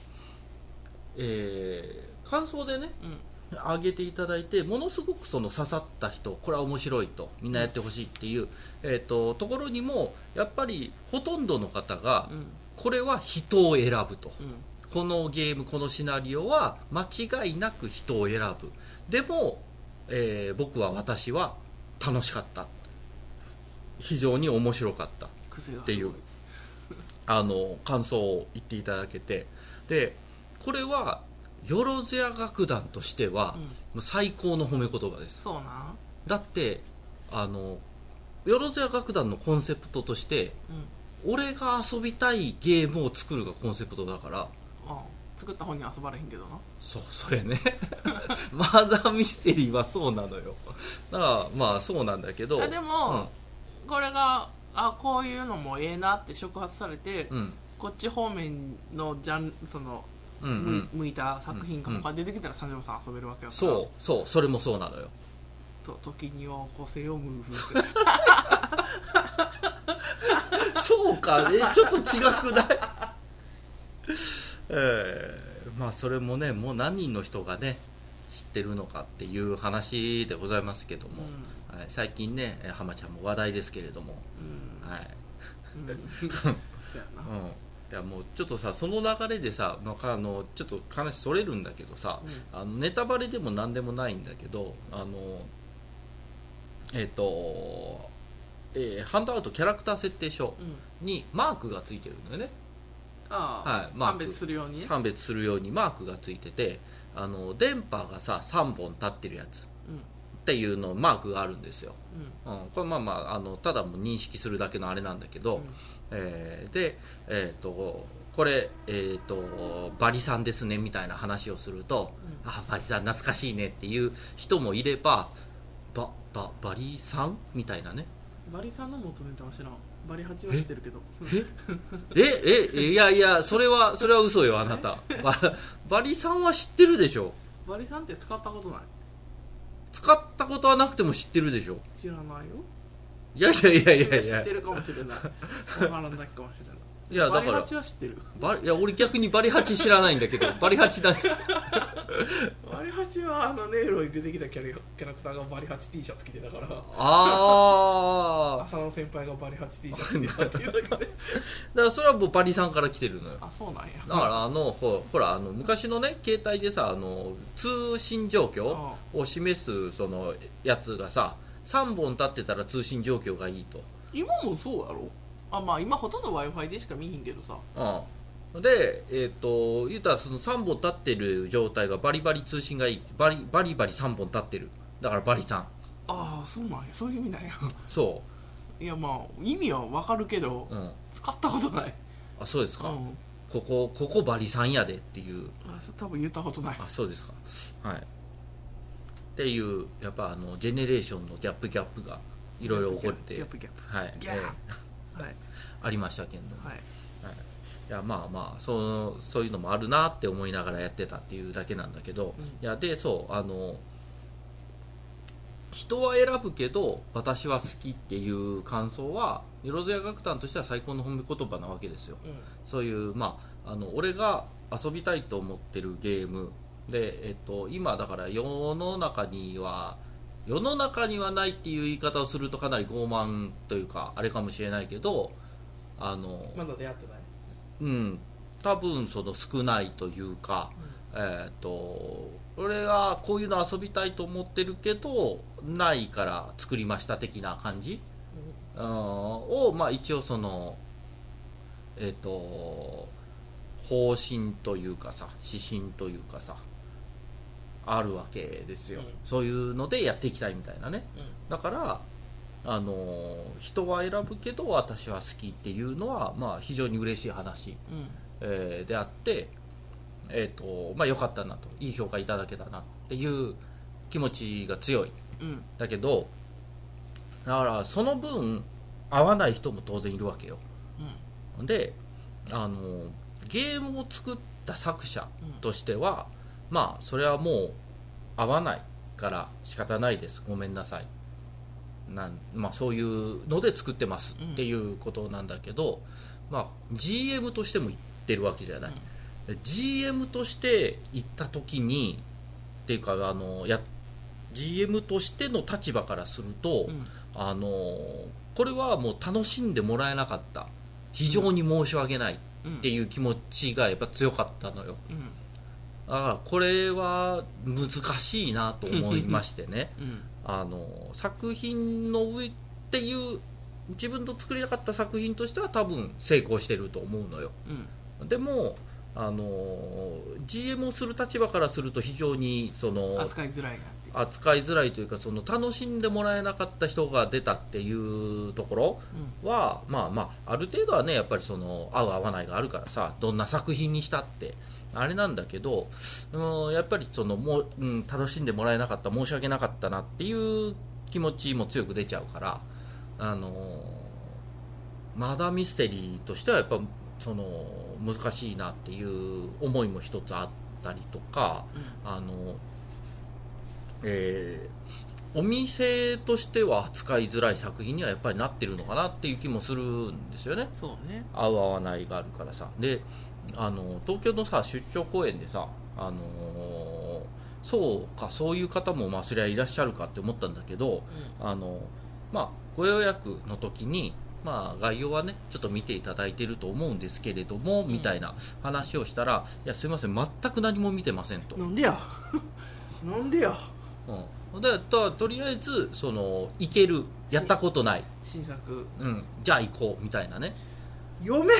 えー、感想でね、うん、上げていただいてものすごくその刺さった人これは面白いとみんなやってほしいっていう、うんえー、と, ところにもやっぱりほとんどの方が、うん、これは人を選ぶと、うん、このゲームこのシナリオは間違いなく人を選ぶでも、えー、僕は私は楽しかった非常に面白かったっていうあの感想を言っていただけてでこれはよろずや楽団としては、うん、最高の褒め言葉です。 そうなんだってあのよろずや楽団のコンセプトとして、うん、俺が遊びたいゲームを作るがコンセプトだからああ作った本には遊ばれへんけどなそうそれねマーダーミステリーはそうなのよだからまあそうなんだけどあでも、うん、これがあこういうのもええなって触発されて、うん、こっち方面のジャンその、うんうん、向いた作品が他出てきたら三条さん遊べるわけだからそうそうそれもそうなのよと時には起こせよムーブそうかねちょっと違くないえー、まあそれもねもう何人の人がね知ってるのかっていう話でございますけども、うんはい、最近ね浜ちゃんも話題ですけれども、うん、はい、うんそうやな、うん、いやもうちょっとさその流れでさ、まあ、あのちょっと話それるんだけどさ、うん、あのネタバレでも何でもないんだけどあのえっ、ー、と、えー、ハンドアウトキャラクター設定書にマークがついてるのよね、 ああはい、マーク判別するように、ね、 判別するようにマークがついててあの電波がささんぼん立ってるやつ、うん、っていうのマークがあるんですよ、うんうん、これまあまああのただも認識するだけのあれなんだけど、うんえー、で、えー、とこれ、えー、とバリさんですねみたいな話をすると、うん、あバリさん懐かしいねっていう人もいればバ, バ, バリさんみたいなねバリさんの元ネタは知らんバリはちは知ってるけどえええいやいやそれはそれは嘘よあなたバ, バリさんは知ってるでしょバリさんって使ったことない使ったことはなくても知ってるでしょ知らないよいやいやいやいやいや知ってるかもしれない分からないかもしれないいやだからバリハチは知ってるバいや俺逆にバリハチ知らないんだけどバリハチだバリハチはあのネイロに出てきたキャラキャラクターがバリハチ T シャツ着てたからああ浅野先輩がバリハチ T シャツ着てたっていうだけでだからそれはもうバリさんから来てるのよあそうなんやだからあの ほ, ほらあの昔のね携帯でさあの通信状況を示すそのやつがささんぼん立ってたら通信状況がいいと今もそうやろあまあ今ほとんど Wi-Fi でしか見ひんけどさうんでえっ、ー、と言うたらそのさんぼん立ってる状態がバリバリ通信がいいバリバリバリさんぼん立ってるだからバリさんああそうなんやそういう意味なんやそういやまあ意味はわかるけど、うん、使ったことないあそうですか、うん、ここここバリさんやでっていうあ多分言ったことないあそうですかはいっていうやっぱあのジェネレーションのギャップギャップがいろいろ起こってギャップギャップはい、 ギャップ、 えーはい、ありましたけど、はいはい、いやまあまあそ, そういうのもあるなって思いながらやってたっていうだけなんだけど、うん、いやでそうあの人は選ぶけど私は好きっていう感想はよろずや楽団としては最高の褒め言葉なわけですよ、うん、そういうまああの俺が遊びたいと思ってるゲームで、えっと、今だから世の中には世の中にはないっていう言い方をするとかなり傲慢というかあれかもしれないけどあのまだ出会ってないうん多分その少ないというか、うん、えっと俺がこういうの遊びたいと思ってるけどないから作りました的な感じ、うん、をまあ一応そのえっと方針というかさ指針というかさあるわけですよ、うん、そういうのでやっていきたいみたいなね、うん、だからあの人は選ぶけど私は好きっていうのは、まあ、非常に嬉しい話、うんえー、であって、えーとまあ、よかったなといい評価いただけたなっていう気持ちが強い、うん、だけどだからその分合わない人も当然いるわけよ、うん、であのゲームを作った作者としては、うん、まあそれはもう合わないから仕方ないですごめんなさいなん、まあ、そういうので作ってますっていうことなんだけど、うんまあ、ジーエム としても言ってるわけじゃない、 ジーエム として行った時にっていうかあのや ジーエム としての立場からすると、うん、あのこれはもう楽しんでもらえなかった、非常に申し訳ないっていう気持ちがやっぱ強かったのよ、うん、だからこれは難しいなと思いましてね、うん、あの作品の上っていう自分と作りたかった作品としては多分成功してると思うのよ、うん、でもあの ジーエム をする立場からすると非常にその扱いづらいな扱いづらいというか、その楽しんでもらえなかった人が出たっていうところは、うん、まあまあある程度はねやっぱりその合う合わないがあるからさ、どんな作品にしたってあれなんだけど、うん、やっぱりそのもう、うん、楽しんでもらえなかった、申し訳なかったなっていう気持ちも強く出ちゃうから、あのマダーミステリーとしてはやっぱその難しいなっていう思いも一つあったりとか、うん、あのえー、お店としては扱いづらい作品にはやっぱりなってるのかなっていう気もするんですよね。 そうね、 合う合わないがあるからさ。で、あの東京のさ出張公演でさ、あのー、そうかそういう方もまあそりゃいらっしゃるかって思ったんだけど、うん、あのまあご予約の時にまあ概要はねちょっと見ていただいてると思うんですけれども、うん、みたいな話をしたら、いやすいません全く何も見てませんと。 なんでやなんでやうん、だからとりあえずその行ける、やったことない新作、 うん、じゃあ行こうみたいなね。 読め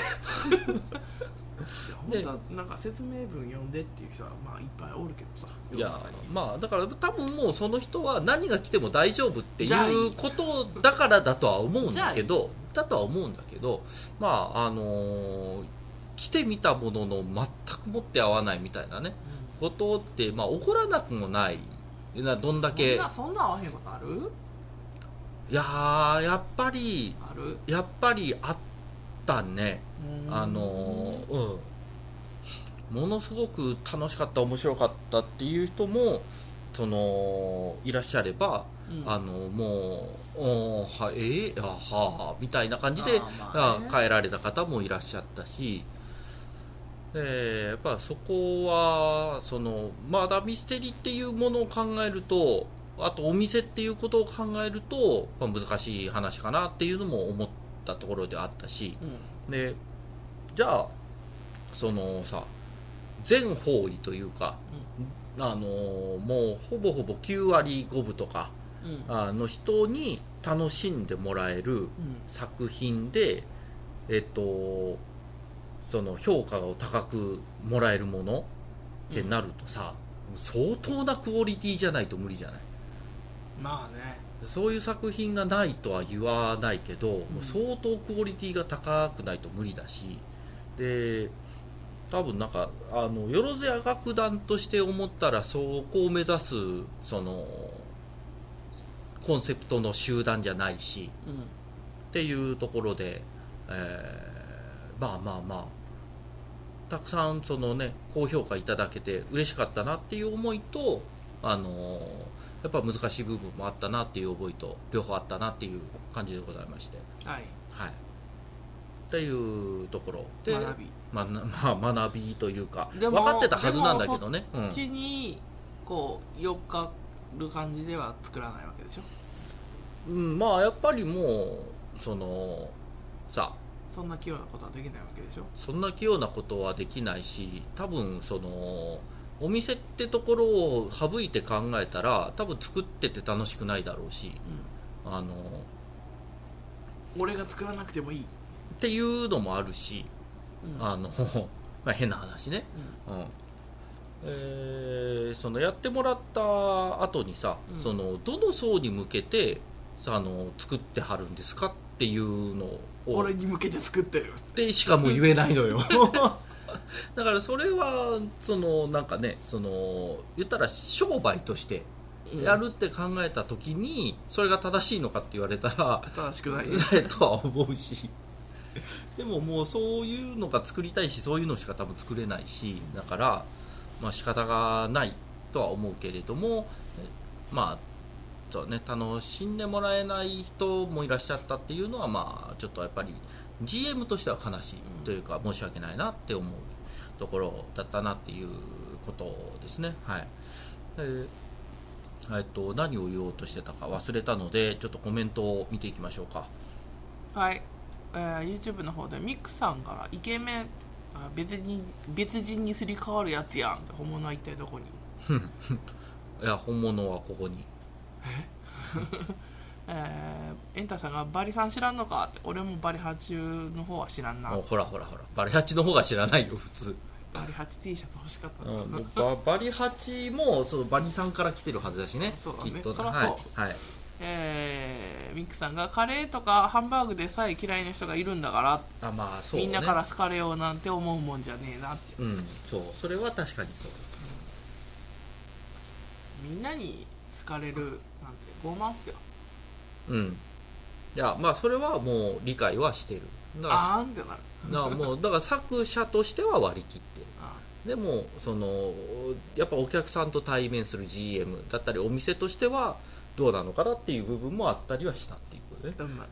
いや本当はなんか説明文読んでっていう人はまあいっぱいおるけどさ、 いやまあだから多分もうその人は何が来ても大丈夫っていうことだからだとは思うんだけどだとは思うんだけどまああのー、来てみたものの全くもって合わないみたいなね、うん、ことってまあ起こらなくもないな。どんだけそんなそんな合わへんことある？ いやーやっぱりあるやっぱりあったね。あのー、うんものすごく楽しかった面白かったっていう人もそのいらっしゃれば、うん、あのもうおはえー、あはあみたいな感じで、まあね、帰られた方もいらっしゃったし。えー、やっぱそこはそのマダーミステリーっていうものを考えると、あとお店っていうことを考えると、まあ、難しい話かなっていうのも思ったところであったし、うん、でじゃあそのさ全方位というか、うん、あのもうほぼほぼきゅうわりごぶとか、うん、あの人に楽しんでもらえる作品で、うん、えっとその評価を高くもらえるものってなるとさ、うん、相当なクオリティじゃないと無理じゃない。 まあね、 そういう作品がないとは言わないけど、うん、もう相当クオリティが高くないと無理だし、で多分なんかあのよろずや楽団として思ったらそこを目指すそのコンセプトの集団じゃないし、うん、っていうところで、えーまあまあまあたくさんそのね高評価いただけて嬉しかったなっていう思いと、あのー、やっぱ難しい部分もあったなっていう思いと両方あったなっていう感じでございまして、 はいはい、っていうところで学び、 ままあ、学びというか分かってたはずなんだけどね、 そっちにこうよっかる感じでは作らないわけでしょ。 うん、まあやっぱりもうそのさそんな器用なことはできないわけでしょ。 そんな器用なことはできないし、多分そのお店ってところを省いて考えたら多分作ってて楽しくないだろうし、うん、あの俺が作らなくてもいいっていうのもあるし、うん、あのまあ変な話ね、うんうんえー、そのやってもらった後にさ、うん、そのどの層に向けてあの作ってはるんですかっていうのを俺に向けて作ってるってしかも言えないのよだからそれはそのなんかねその言ったら商売としてやるって考えた時にそれが正しいのかって言われたら正しくないとは思うしでももうそういうのが作りたいしそういうのしか多分作れないしだからまあ仕方がないとは思うけれどもまあそうね、楽しんでもらえない人もいらっしゃったっていうのはまあちょっとやっぱりジーエム としては悲しいというか、申し訳ないなって思うところだったなっていうことですね。はい。えーえっと、何を言おうとしてたか忘れたので、ちょっとコメントを見ていきましょうか。 はい、えー、YouTube の方でミクさんからイケメン別に別人にすり替わるやつやんって、本物は一体どこにいや、本物はここにええー、エンタさんがバリさん知らんのかって、俺もバリハチの方は知らんな。 ほらほらほら、バリハチの方が知らないよ普通。 バリハチ T シャツ欲しかったな、うん、 バ, バリハチもそのバリさんから来てるはずだしね。 そうだね、 きっとそらそう、 はいはい、 えー、ミックさんがカレーとかハンバーグでさえ嫌いな人がいるんだから、 あ、まあそうね、 みんなから好かれようなんて思うもんじゃねえなって。 うん、そう、それは確かにそう、 うん、みんなに好かれるなんて傲慢っすよ。うん、 いや、まあそれはもう理解はしてる。 だからあーんってなる。 だからもうだから作者としては割り切ってる。でもそのやっぱお客さんと対面する ジーエム だったりお店としてはどうなのかなっていう部分もあったりはしたっていうことね。 うん、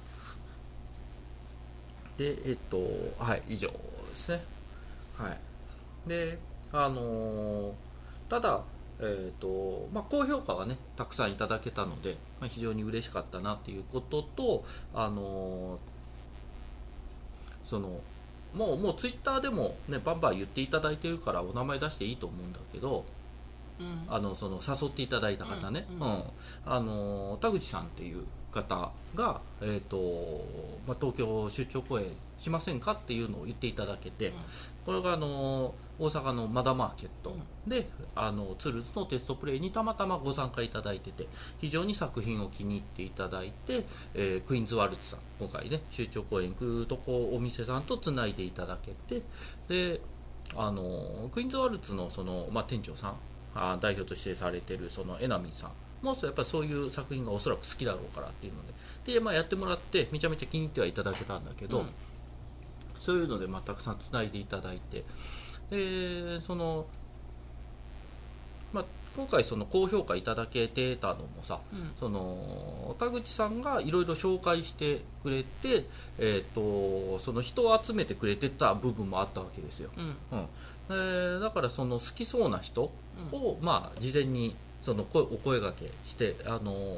でえっとはい以上ですね。はいであのー、ただえっとまあ高評価がねたくさんいただけたので、まあ、非常に嬉しかったなっていうことと、あのー、そのもうもうツイッターでも、ね、バンバン言っていただいてるからお名前出していいと思うんだけど、うん、あのその誘っていただいた方ね、うんうんうん、あの田口さんっていう方が、えーとまあ、東京出張公演しませんかっていうのを言っていただけて、うん、これがあの大阪のマダマーケットで、うん、あのツールズのテストプレイにたまたまご参加いただいてて、非常に作品を気に入っていただいて、えー、クイーンズワルツさん、今回ね出張公演行くとこお店さんとつないでいただけて、であのクイーンズワルツの、その、まあ、店長さん、あ代表としてされているそのエナミンさんもやっぱりそういう作品がおそらく好きだろうからっていうので、で、まあ、やってもらってめちゃめちゃ気に入ってはいただけたんだけど、うん、そういうので、まあ、たくさんつないでいただいて、でその、まあ、今回その高評価いただけてたのもさ、うん、その田口さんがいろいろ紹介してくれて、えー、とその人を集めてくれてた部分もあったわけですよ、うんうん、だからその好きそうな人を、うん、まあ、事前にその声お声掛けして、あの、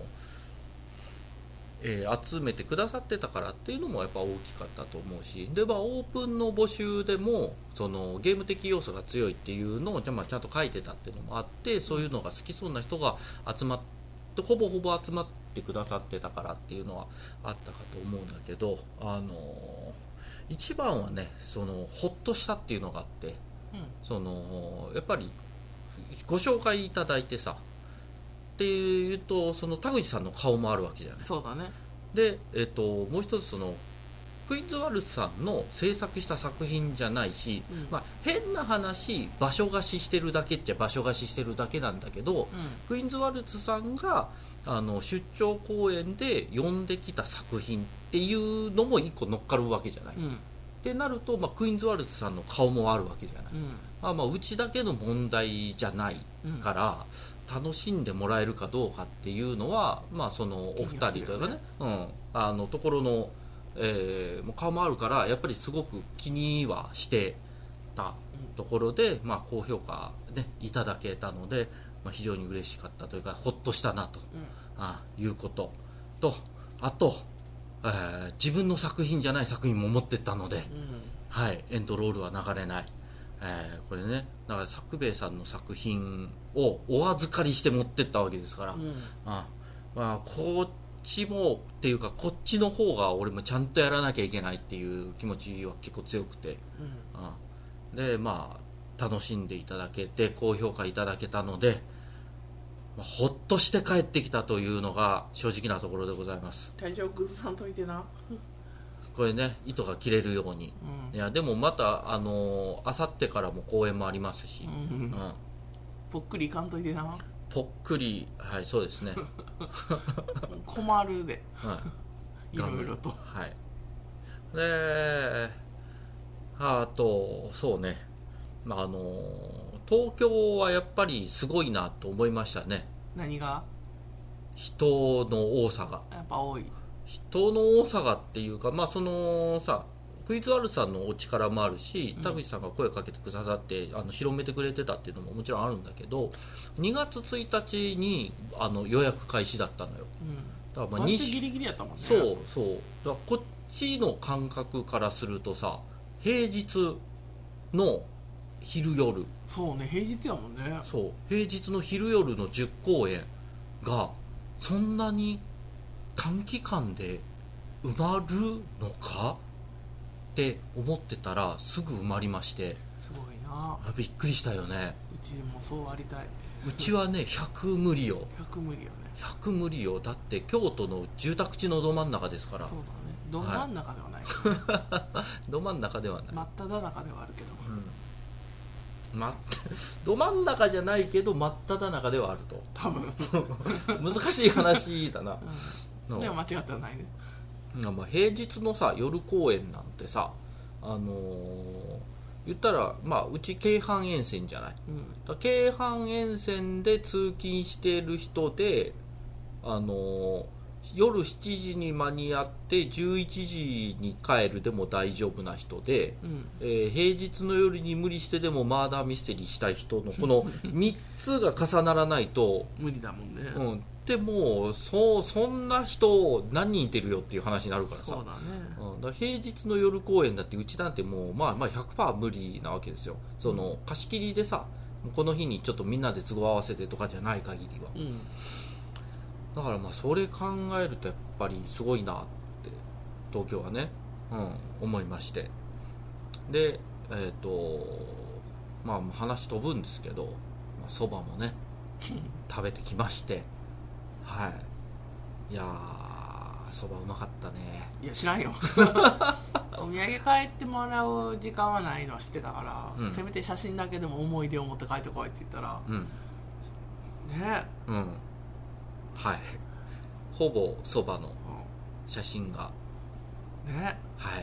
えー、集めてくださってたからっていうのもやっぱ大きかったと思うし、で、まあ、オープンの募集でもそのゲーム的要素が強いっていうのをじゃ、まあ、ちゃんと書いてたっていうのもあって、そういうのが好きそうな人が集まってほぼほぼ集まってくださってたからっていうのはあったかと思うんだけど、あの一番はね、そのほっとしたっていうのがあって、うん、そのやっぱりご紹介いただいてさっていうと、その田口さんの顔もあるわけじゃない。 そうだね。 で、えっと、もう一つ、そのクイーンズワルツさんの制作した作品じゃないし、うん、まあ、変な話場所貸ししてるだけっちゃ場所貸ししてるだけなんだけど、うん、クイーンズワルツさんがあの出張公演で呼んできた作品っていうのも一個乗っかるわけじゃない、うん、ってなると、まあ、クイーンズワルツさんの顔もあるわけじゃない、うん、まあ、まあうちだけの問題じゃないから、うん、楽しんでもらえるかどうかっていうのは、まあ、そのお二人というかね、うん、あのところの、えー、もう顔もあるからやっぱりすごく気にはしてたところで、まあ、高評価、ね、いただけたので、まあ、非常に嬉しかったというかほっとしたなと、うん、あいうことと、あと、えー、自分の作品じゃない作品も持ってったので、うん、はい、エンドロールは流れない、えー、これね、だから作兵衛さんの作品をお預かりして持ってったわけですから、うん、あまあ、こっちもっていうかこっちの方が俺もちゃんとやらなきゃいけないっていう気持ちは結構強くて、うん、あでまあ楽しんでいただけて高評価いただけたので、まあ、ほっとして帰ってきたというのが正直なところでございます。 体調崩さんといてなこれね、糸が切れるように、うん、いやでもまたあのあさってからも公演もありますし、うんうん、 ぽっくりいかんといてな。 ぽっくり、はいそうですね困るで、はい、いろいろと、 はい、であとそうね、あの東京はやっぱりすごいなと思いましたね。 何が？ 人の多さがやっぱ多い。 人の多さがっていうか、まあそのさクイズワルさんのお力もあるし、田口さんが声かけてくださってあの広めてくれてたっていうのももちろんあるんだけど、にがつついたちにあの予約開始だったのよ、うん、 だからまあ割とギリギリやったもんね。 そうそうだからこっちの感覚からするとさ、平日の昼夜、 そうね、平日やもんね。 そう平日の昼夜のじゅっこうえんがそんなに短期間で埋まるのかって思ってたらすぐ埋まりまして、 すごいな。 びっくりしたよね。 うちもそうありたい。 うちはねひゃく無理よ。 ひゃく無理よね。 ひゃく無理よ。だって京都の住宅地のど真ん中ですから。 そうだね、ど真ん中ではない、 はい、ど真ん中ではない、 真っ只中ではあるけど、 うん、ま、ど真ん中じゃないけど真っ只中ではあると多分難しい話だな、 うん、でも間違ってはないね。 まあ、平日のさ夜公演なんてさ、あのー、言ったら、まあ、うち京阪沿線じゃない、うん、だ京阪沿線で通勤してる人で、あのー、夜しちじに間に合ってじゅういちじに帰るでも大丈夫な人で、うん、えー、平日の夜に無理してでもマーダーミステリーしたい人のこのみっつが重ならないと無理だもんね、 うん、でもそうそんな人何人いてるよっていう話になるからさ。 そうだね、 うん、だから平日の夜公演だってうちなんてもう、まあ、まあ ひゃくパーセント 無理なわけですよ。その、うん、貸し切りでさこの日にちょっとみんなで都合合わせてとかじゃない限りは、うん、だからまあそれ考えるとやっぱりすごいなって東京はね、うん、思いまして、でえっ、ー、とまあ話飛ぶんですけどそば、まあ、もね食べてきましてはい、いやーそばうまかったね。 いや知らんよお土産帰ってもらう時間はないのは知ってたから、うん、せめて写真だけでも思い出を持って帰ってこいって言ったら、うん、ねえ、うん、はい、ほぼそばの写真が、 うん、ね、 はい、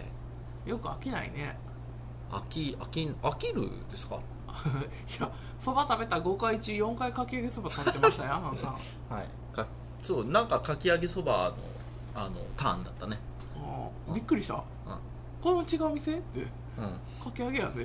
よく飽きないね。 飽き飽き飽きるですかいやそば食べたごかい中よんかいかき揚げそば食べてましたよアナさんはいかそうなんかかき揚げそばのあのターンだったね。 あびっくりした、うん、これも違う店って、うん、かき揚げやで、ね、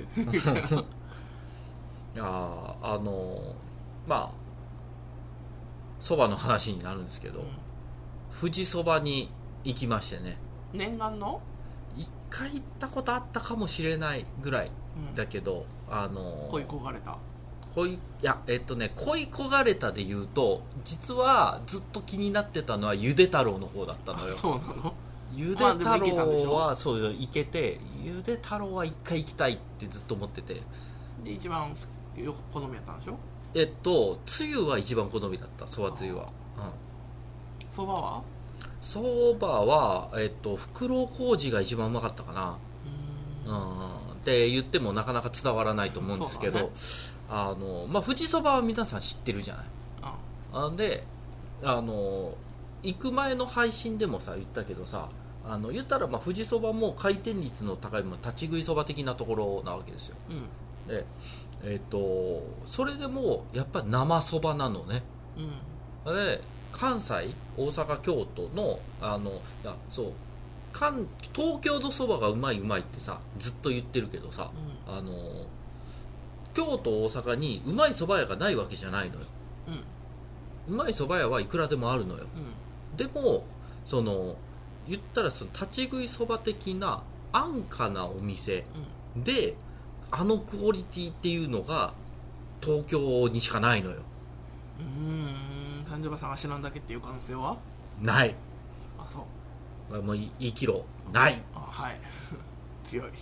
いやあのまあそばの話になるんですけど、うん、富士そばに行きましてね。 念願のいっかい行ったことあったかもしれないぐらいだけど、うん、あの恋焦がれた恋いやえっとね恋焦がれたで言うと実はずっと気になってたのはゆで太郎の方だったのよ。 そうなの。 ゆで太郎はそう行けて、ゆで太郎は一回行きたいってずっと思ってて、 で一番好みやったんでしょ。 えっとつゆは一番好みだった。そばつゆは。 そば、うん、はそばはえっと袋小路が一番うまかったかな。うーん、うん、って言ってもなかなか伝わらないと思うんですけど、ね、あのまあ富士そばは皆さん知ってるじゃない。あであの行く前の配信でもさ言ったけどさ、あの言ったらまあ富士そばも回転率の高い、まあ、立ち食いそば的なところなわけですよ、うん、でえっ、ー、とそれでもやっぱ生そばなのね、うん、で関西大阪京都のあのいやそう関東京のそばがうまいうまいってさずっと言ってるけどさ、うん、あの京都大阪にうまいそば屋がないわけじゃないのよ、うん、うまいそば屋はいくらでもあるのよ、うん、でもその言ったらその立ち食いそば的な安価なお店で、うん、あのクオリティっていうのが東京にしかないのよ。 うーん、丹治場さんが知らんだけっていう可能性はない。 あ、そうもう言い切ろう。ない。 あ、はい強い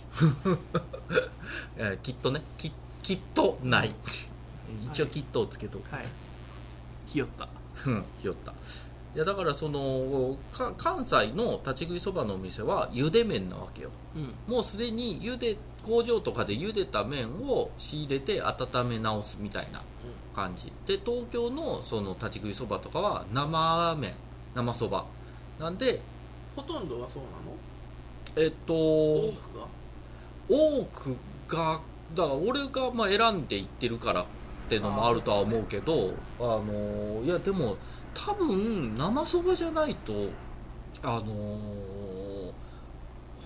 きっとね き, きっとない、うん、一応きっとをつけとく、 はい、ひよったひよった。いやだからその関西の立ち食いそばのお店は茹で麺なわけよ、うん、もうすでに茹で工場とかで茹でた麺を仕入れて温め直すみたいな感じで、東京のその立ち食いそばとかは生麺生そばなんで、 ほとんどはそうなの？ えっと多くが多くがだから俺がまあ選んでいってるからってのもあるとは思うけど、あのいやでも多分生そばじゃないとあのー、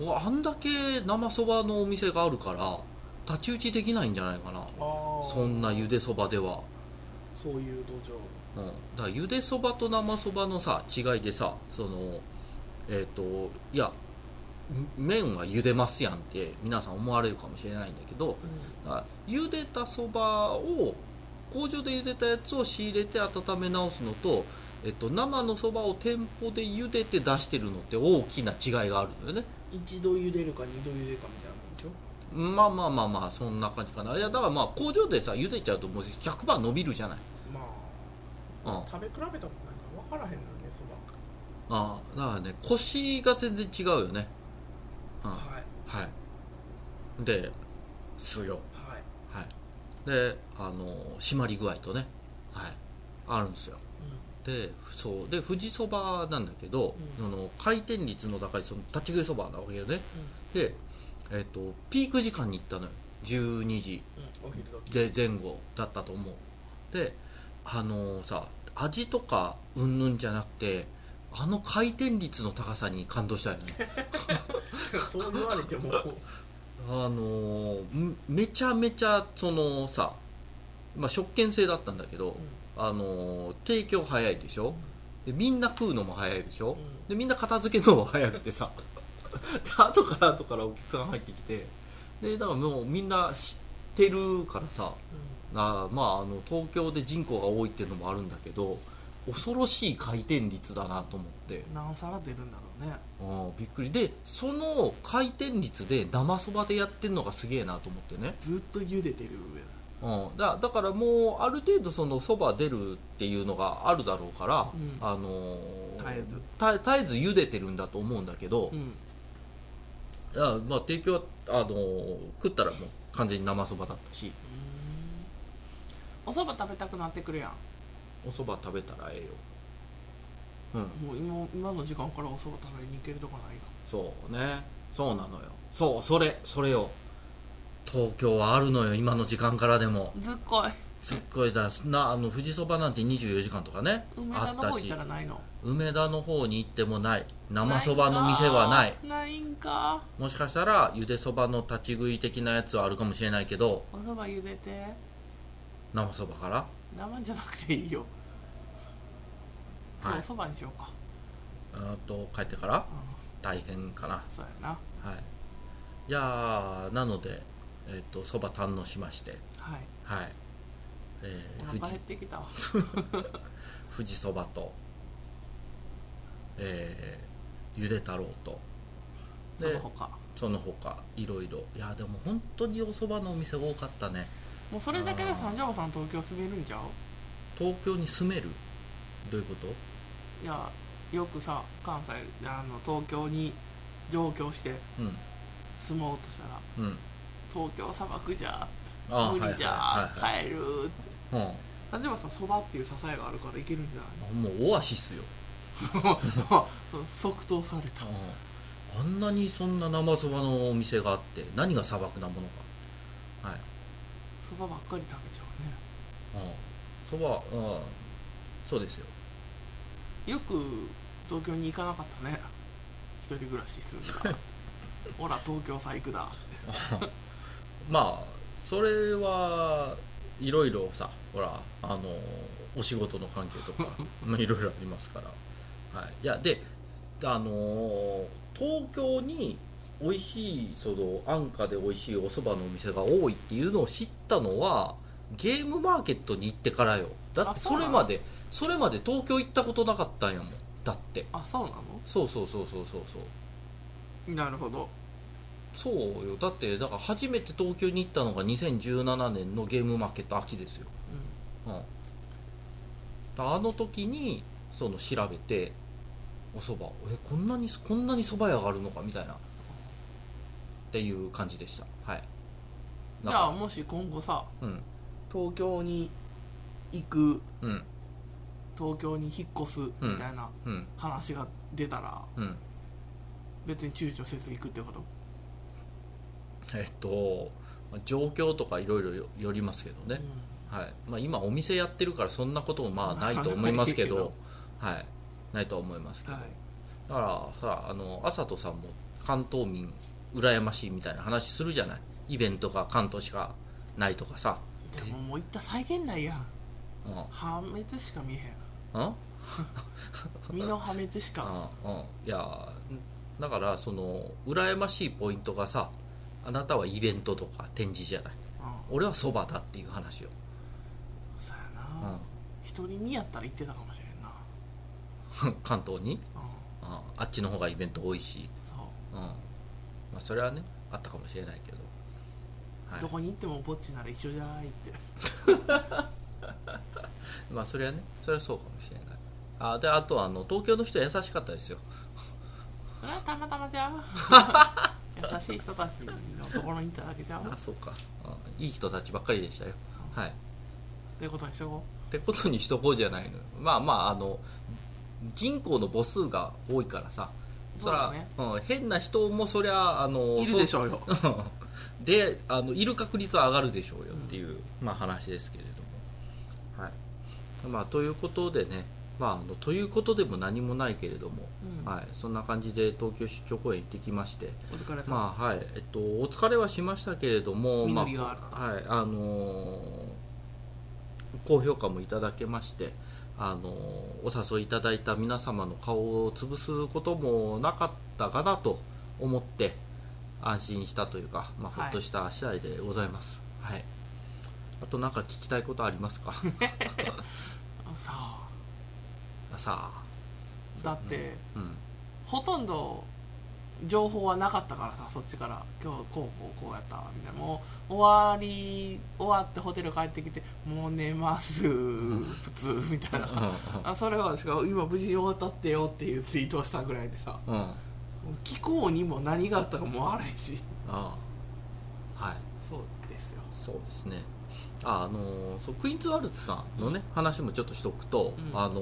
こあんだけ生そばのお店があるから太刀打ちできないんじゃないかな。そんなゆでそばでは。 そういう土壌、うん、だからゆでそばと生そばのさ違いでさ、そのえっ、ー、といや麺は茹でますやんって皆さん思われるかもしれないんだけど、うん、だから茹でたそばを工場で茹でたやつを仕入れて温め直すのと、えっと、生のそばを店舗で茹でて出してるのって大きな違いがあるのよね。 一度茹でるか二度茹でるかみたいなもんでしょ。 まあまあまあまあそんな感じかな。いやだからまあ工場でさ茹でちゃうともう ひゃくパーセント 伸びるじゃない。 まあ、うん、食べ比べたことないから分からへんのよねそば。 ああだからねコシが全然違うよね。うん、はいはいですよ。はいはいであの締まり具合とね、はい、あるんですよ。うん、でそうで富士そばなんだけど、うん、あの回転率の高いその立ち食いそばなわけよね。うん、でえっとピーク時間に行ったのよ。じゅうにじで前後だったと思う。であのさ味とかうんぬんじゃなくてあの回転率の高さに感動したよね。 そう言われてもあのめちゃめちゃそのさ、まあ、食券制だったんだけど、うん、あの提供早いでしょ。でみんな食うのも早いでしょ。うん、でみんな片付けるのも早くてさで後から後からお客さん入ってきてでだからもうみんな知ってるからさ、うん、あまああの東京で人口が多いっていうのもあるんだけど恐ろしい回転率だなと思って。 何皿出るんだろうね。 あびっくりでその回転率で生そばでやってるのがすげえなと思ってね。 ずっと茹でてる上、うん、だ, だからもうある程度そのそば出るっていうのがあるだろうから、うん、あの絶えず絶えず茹でてるんだと思うんだけど、うん、いやまあ提供はあの食ったらもう完全に生そばだったし。 うんおそば食べたくなってくるやん。 おそば食べたらええよ。 うん、もう 今, 今の時間からおそば食べに行けるとこないよ。 そうねそうなのよ。そうそれそれよ東京はあるのよ今の時間からでも。 ずっこいすっごいだなあの富士そばなんてにじゅうよじかんとかね梅田の方行ったらないの。 梅田の方に行ってもない生そばの店はない。 ないんか。 もしかしたらゆでそばの立ち食い的なやつはあるかもしれないけどおそば茹でて生そばから生じゃなくていいよ。はい、おそばにしようか。 あと帰ってから、うん、大変かな。 そうやな。 はい。いやなのでえっ、ー、とそば堪能しましてはいはい。えー、お腹減ってきたわ。 富士そばと、えー、ゆで太郎とその他その他いろいろ。いやでも本当におそばのお店多かったね。 もうそれだけで三条さん東京住めるんちゃう。 東京に住めるどういうこと。 いやよくさ関西あの東京に上京して住もうとしたら、うん、東京砂漠じゃ無理じゃ、はいはいはいはい、帰るって、うん、例えばさそばっていう支えがあるから行けるんじゃない。 もうオアシスよ。 即答された、 うん、あんなにそんな生そばのお店があって何が砂漠なものか。はいそばばっかり食べちゃうね。 そば、うん、そうですよ。 よく東京に行かなかったね。一人暮らしするんだ。ほら東京さ行くだってまあそれはいろいろさほらあのお仕事の関係とかまあいろいろありますから、はい、いやであの東京に美味しいその安価で美味しいお蕎麦のお店が多いっていうのを知ったのはゲームマーケットに行ってからよ。だってそれまでそれまで東京行ったことなかったんやもん。だってあそうなの。 そうそうそうそうそうそうなるほど。 そうよ。だってだから初めて東京に行ったのがにせんじゅうななねんのゲームマーケット秋ですよ、うんうん、あの時にその調べてお蕎麦えこんなにこんなに蕎麦屋があるのかみたいなっていう感じでした。はい。 じゃあもし今後さ、うん、東京に行く、うん、東京に引っ越すみたいな話が出たら、うんうん、別に躊躇せず行くってこと。 えっと状況とかいろいろよりますけどね、うんはいまあ、今お店やってるからそんなこともまあないと思いますけど、はい、ないとは思いますけど、はい、だからさあのあさとさんも関東民羨ましいみたいな話するじゃない。イベントが関東しかないとかさ。 でももういった再現ないやん。うん、破滅しか見えへん。うん身の破滅しか。 うんうん、いやだからその羨ましいポイントがさ、あなたはイベントとか展示じゃない、うん、俺はそばだっていう話よ。 そうやな、うん、一人にやったら行ってたかもしれんな関東に、うん、あ, あっちの方がイベント多いし、そう、うん、まあ、それはねあったかもしれないけど、 はい、どこに行ってもぼっちなら一緒じゃーいってまあそれはね、それはそうかもしれない。あであとあの東京の人は優しかったですよ。 それはたまたまじゃ優しい人たちのところに行っただけじゃあそうか、あいい人たちばっかりでしたよ、うん、はいってことにしとこうってことにしとこうじゃないの。まあまああの人口の母数が多いからさ、そらそう、ね、うん、変な人もそりゃあのいるでしょうよであのいる確率は上がるでしょうよっていう、うん、まあ話ですけれども、はい、まあということでね、まあ、あのということでも何もないけれども、うん、はい、そんな感じで東京出張公演行ってきまして、 お疲れ様、 まあはいえっと、お疲れはしましたけれども、 実りがある、 まあはいあのー、高評価もいただけまして、あのー、お誘いいただいた皆様の顔を潰すこともなかったかなと思って安心したというか、まあ、ほっとした次第でございます、はいはい、あと何か聞きたいことありますかさあさあだって、うんうん、ほとんど情報はなかったからさ、そっちから今日こうこうこうやったみたいな、もう終わり終わってホテル帰ってきてもう寝ます普通みたいなあそれはしか今無事に渡ってよっていうツイートをしたぐらいでさ、うん、気候にも何があったかもわからへんし、ああはいそうですよ。 そうですね。あのそうクイーンズワルツさんのね、うん、話もちょっとしとくと、うん、あの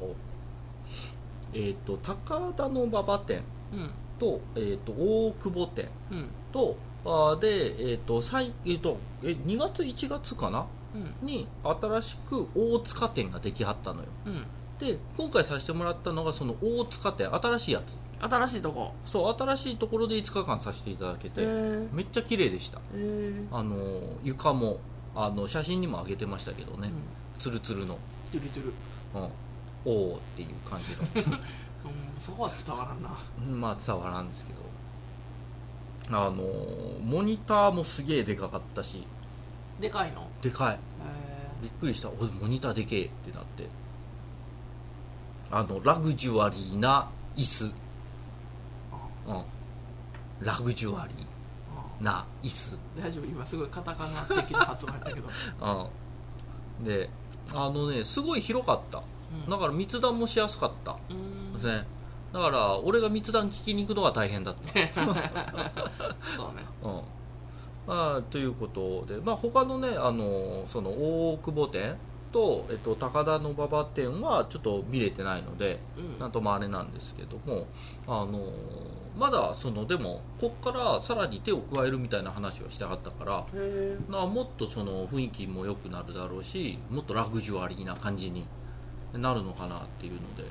えっ、ー、と高田馬場店と、うんえー、と大久保店と、うん、あで、えーと最えー、とえにがついちがつかな、うん、に新しく大塚店ができはったのよ、うん、で今回させてもらったのがその大塚店、新しいやつ、 新しいとこそう新しいところでいつかかんさせていただけて、めっちゃ綺麗でした。あの床もあの写真にも上げてましたけどね、うん、ツルツルのツルツル、 うん、おーっていう感じの、 うん、そこは伝わらんなまあ伝わらんですけど、あのモニターもすげえでかかったし、 でかいのでかい、びっくりした。俺モニターでけえってなって、あのラグジュアリーな椅子、うん、ラグジュアリーな椅子。 大丈夫、今すごいカタカナ的な発音やったけどうん、であのねすごい広かった、うん、だから密談もしやすかったですね。だから俺が密談聞きに行くのが大変だったそうね、うんまあ、ということで、まあ、他のねあのその大久保店と、えっと、高田馬場店はちょっと見れてないので、うん、なんともあれなんですけども、あのまだそのでもこっからさらに手を加えるみたいな話をしてはったから、なもっとその雰囲気も良くなるだろうし、もっとラグジュアリーな感じになるのかなっていうので、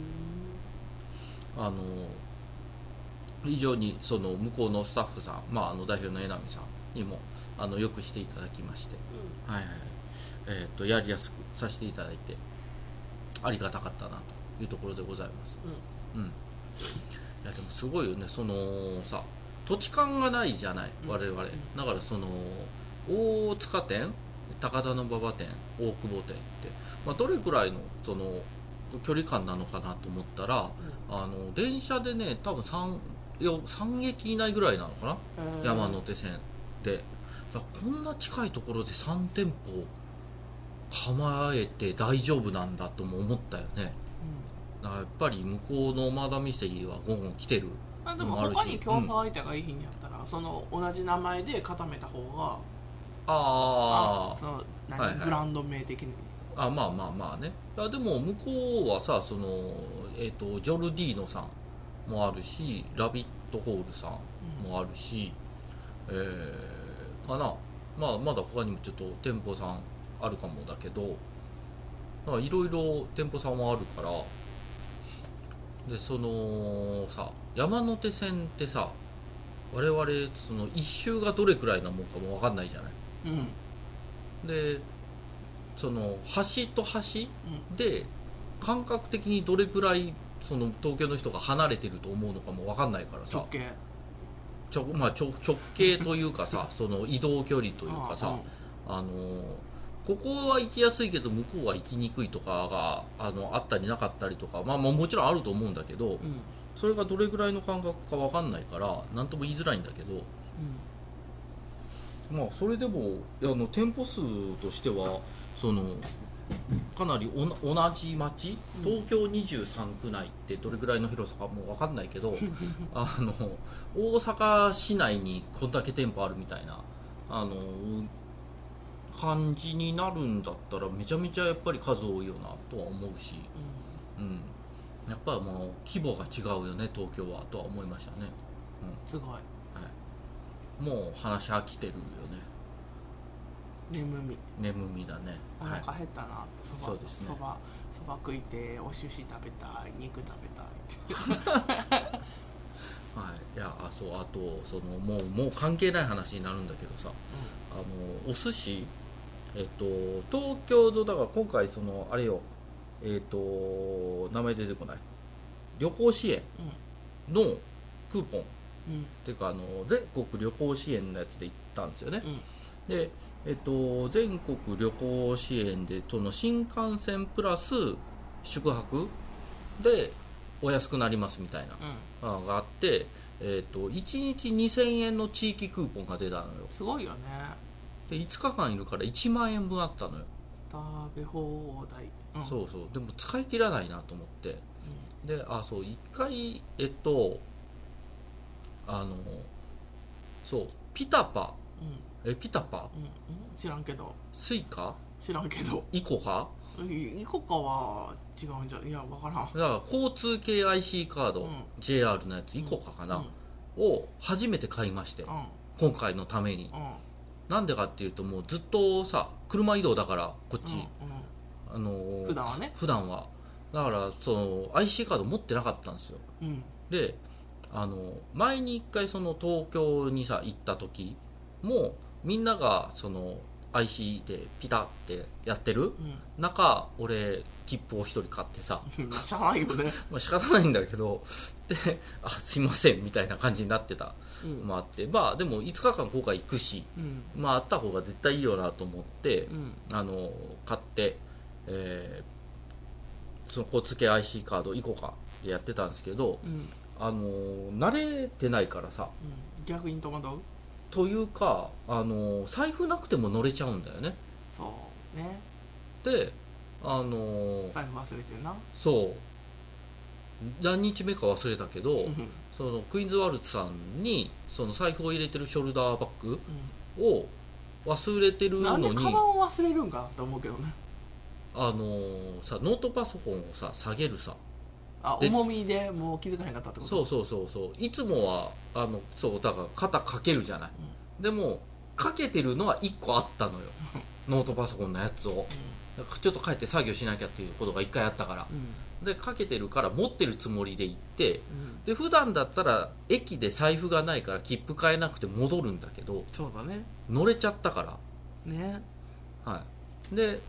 あの非常にその向こうのスタッフさん、まあ、あの代表の江波さんにもあのよくしていただきまして、うん、はいはい、えー、とやりやすくさせていただいてありがたかったなというところでございます、うんうん、いやでもすごいよね、そのさ土地勘がないじゃない、我々、うん、だからその大塚店、高田馬場店、大久保店って、まあ、どれくらいのその距離感なのかなと思ったら、うん、あの電車でね多分 3, さん駅以内ぐらいなのかな、山手線で。だこんな近いところでさん店舗構えて大丈夫なんだとも思ったよね、うん、だからやっぱり向こうのマーダーミステリーはゴンゴン来てるのもあるし、でも他に競争相手がいい日にやったら、うん、その同じ名前で固めた方がああその何、はいはい、ブランド名的にあまあまあまあね。いやでも向こうはさその、えー、とジョルディーノさんもあるし、ラビットホールさんもあるし、うん、えー、かな、まあ、まだ他にもちょっと店舗さんあるかもだけど、いろいろ店舗さんはあるから、 でそのさ山手線ってさ我々その一周がどれくらいなもんかも分かんないじゃない、うん、でその端と端で感覚的にどれくらいその東京の人が離れてると思うのかも分かんないからさ直径ちょ、まあ、直, 直径というかさその移動距離というかさあのここは行きやすいけど向こうは行きにくいとかが あ, のあったりなかったりとか、まあ、まあもちろんあると思うんだけど、うん、それがどれぐらいの感覚か分かんないから何とも言いづらいんだけど、うん、まあそれでもあの店舗数としてはそのかなりお同じ町東京にじゅうさんく内ってどれぐらいの広さかもう分かんないけどあの大阪市内にこんだけ店舗あるみたいなあの感じになるんだったらめちゃめちゃやっぱり数多いよなとは思うし、うんうん、やっぱりもう規模が違うよね東京はとは思いましたね、 うん、すごい、はい、もう話飽きてるよね。 眠み眠みだね。 お腹減ったなって、そば、そうですね、そばそば食いてお寿司食べたい肉食べたいはい、いやあそうあとそのもうもう関係ない話になるんだけどさ、うん、あのお寿司えっと東京のだから今回そのあれよえっと名前出てこない旅行支援のクーポン、うん、っていうかあの全国旅行支援のやつで行ったんですよね、うん、でえっと全国旅行支援でその新幹線プラス宿泊でお安くなりますみたいなのがあって、うんえー、といちにちにせんえんの地域クーポンが出たのよ。 すごいよね。 でいつかかんいるからいちまんえんぶんあったのよ。 食べ放題、 うん、そうそうでも使い切らないなと思って、うん、であそういっかいえっとあのそうピタパ、うん、えピタパ、 うんうん、知らんけどスイカ知らんけどイコカイコカは違うんじゃいや分からん。だから交通系 アイシー カード、うん、ジェイアール のやつイコカかな、うん、を初めて買いまして、うん、今回のために、うん、なんでかっていうともうずっとさ車移動だからこっち、うんうん、あのー、 普段はね普段はだからその アイシー カード持ってなかったんですよ、うん、であの前に一回その東京にさ行った時もみんながそのアイシー でピタってやってる、うん、中俺切符を一人買ってさしゃあないよねまあ仕方ないんだけどであすいませんみたいな感じになってた、うん、まああってまあでもいつかかん今回行くし、うん、まああった方が絶対いいよなと思って、うん、あの買って、えー、その交通系 アイシー カードイコカでやってたんですけど、うん、あの慣れてないからさ、 うん、逆に戸惑うというかあの財布なくても乗れちゃうんだよね。 そうね。 であの財布忘れてるな。 そう何日目か忘れたけどそのクイーンズワルツさんにその財布を入れてるショルダーバッグを忘れてるのに、 なんでカバンを忘れるんかと思うけどね。 あのさノートパソコンをさ下げるさあ重みでもう気づかへんかったってこと。 そうそうそうそういつもはあのそうだから肩かけるじゃない、うん、でもかけてるのはいっこあったのよノートパソコンのやつを、うん、ちょっと帰って作業しなきゃっていうことがいっかいあったから、うん、でかけてるから持ってるつもりで行って、うん、で普段だったら駅で財布がないから切符買えなくて戻るんだけどそうだね乗れちゃったからねはいで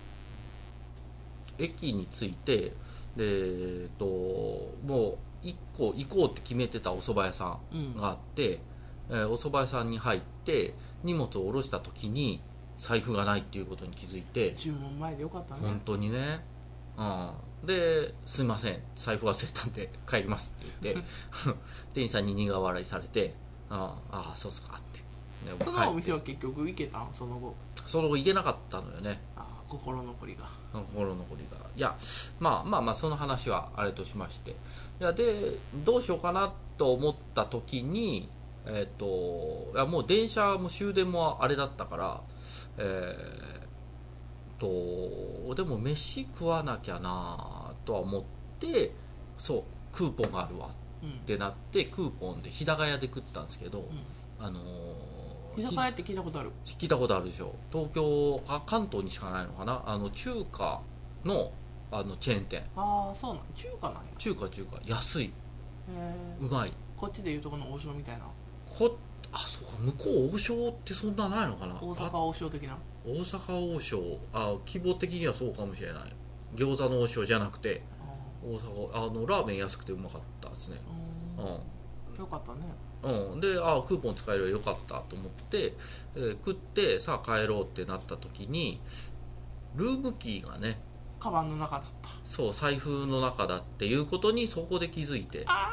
駅に着いてでえっともういっこ行こうって決めてたお蕎麦屋さんがあって、うんえー、お蕎麦屋さんに入って荷物を下ろした時に財布がないっていうことに気づいて注文前でよかったね本当にね、うん、ですいません財布忘れたんで帰りますって言って店員さんに苦笑いされてああそうっすかって、 ね、そのお店は結局行けたんその後その後行けなかったのよねあ心残りが心残りがいやまあまあまあその話はあれとしましていやでどうしようかなと思った時にえっ、ー、といやもう電車も終電もあれだったからえっ、ー、とでも飯食わなきゃなとは思ってそうクーポンがあるわってなって、うん、クーポンで日高屋で食ったんですけど、うん、あのー日高屋って聞いたことある聞いたことあるでしょ東京あ関東にしかないのかなあの中華の、 あのチェーン店。 ああそうなん、中華なんや。 中華中華安い、 へうまい。 こっちでいうとこの王将みたいな。 こあそうか、向こう王将ってそんなないのかな。 大阪王将的な。 大阪王将、あ規模的にはそうかもしれない。餃子の王将じゃなくて大阪、あのラーメン安くてうまかったですね。 うん、よかったね。 うん、であクーポン使えるよかったと思って、えー、食ってさあ帰ろうってなった時にルームキーがねカバンの中だった。 そう財布の中だっていうことにそこで気づいて、 あ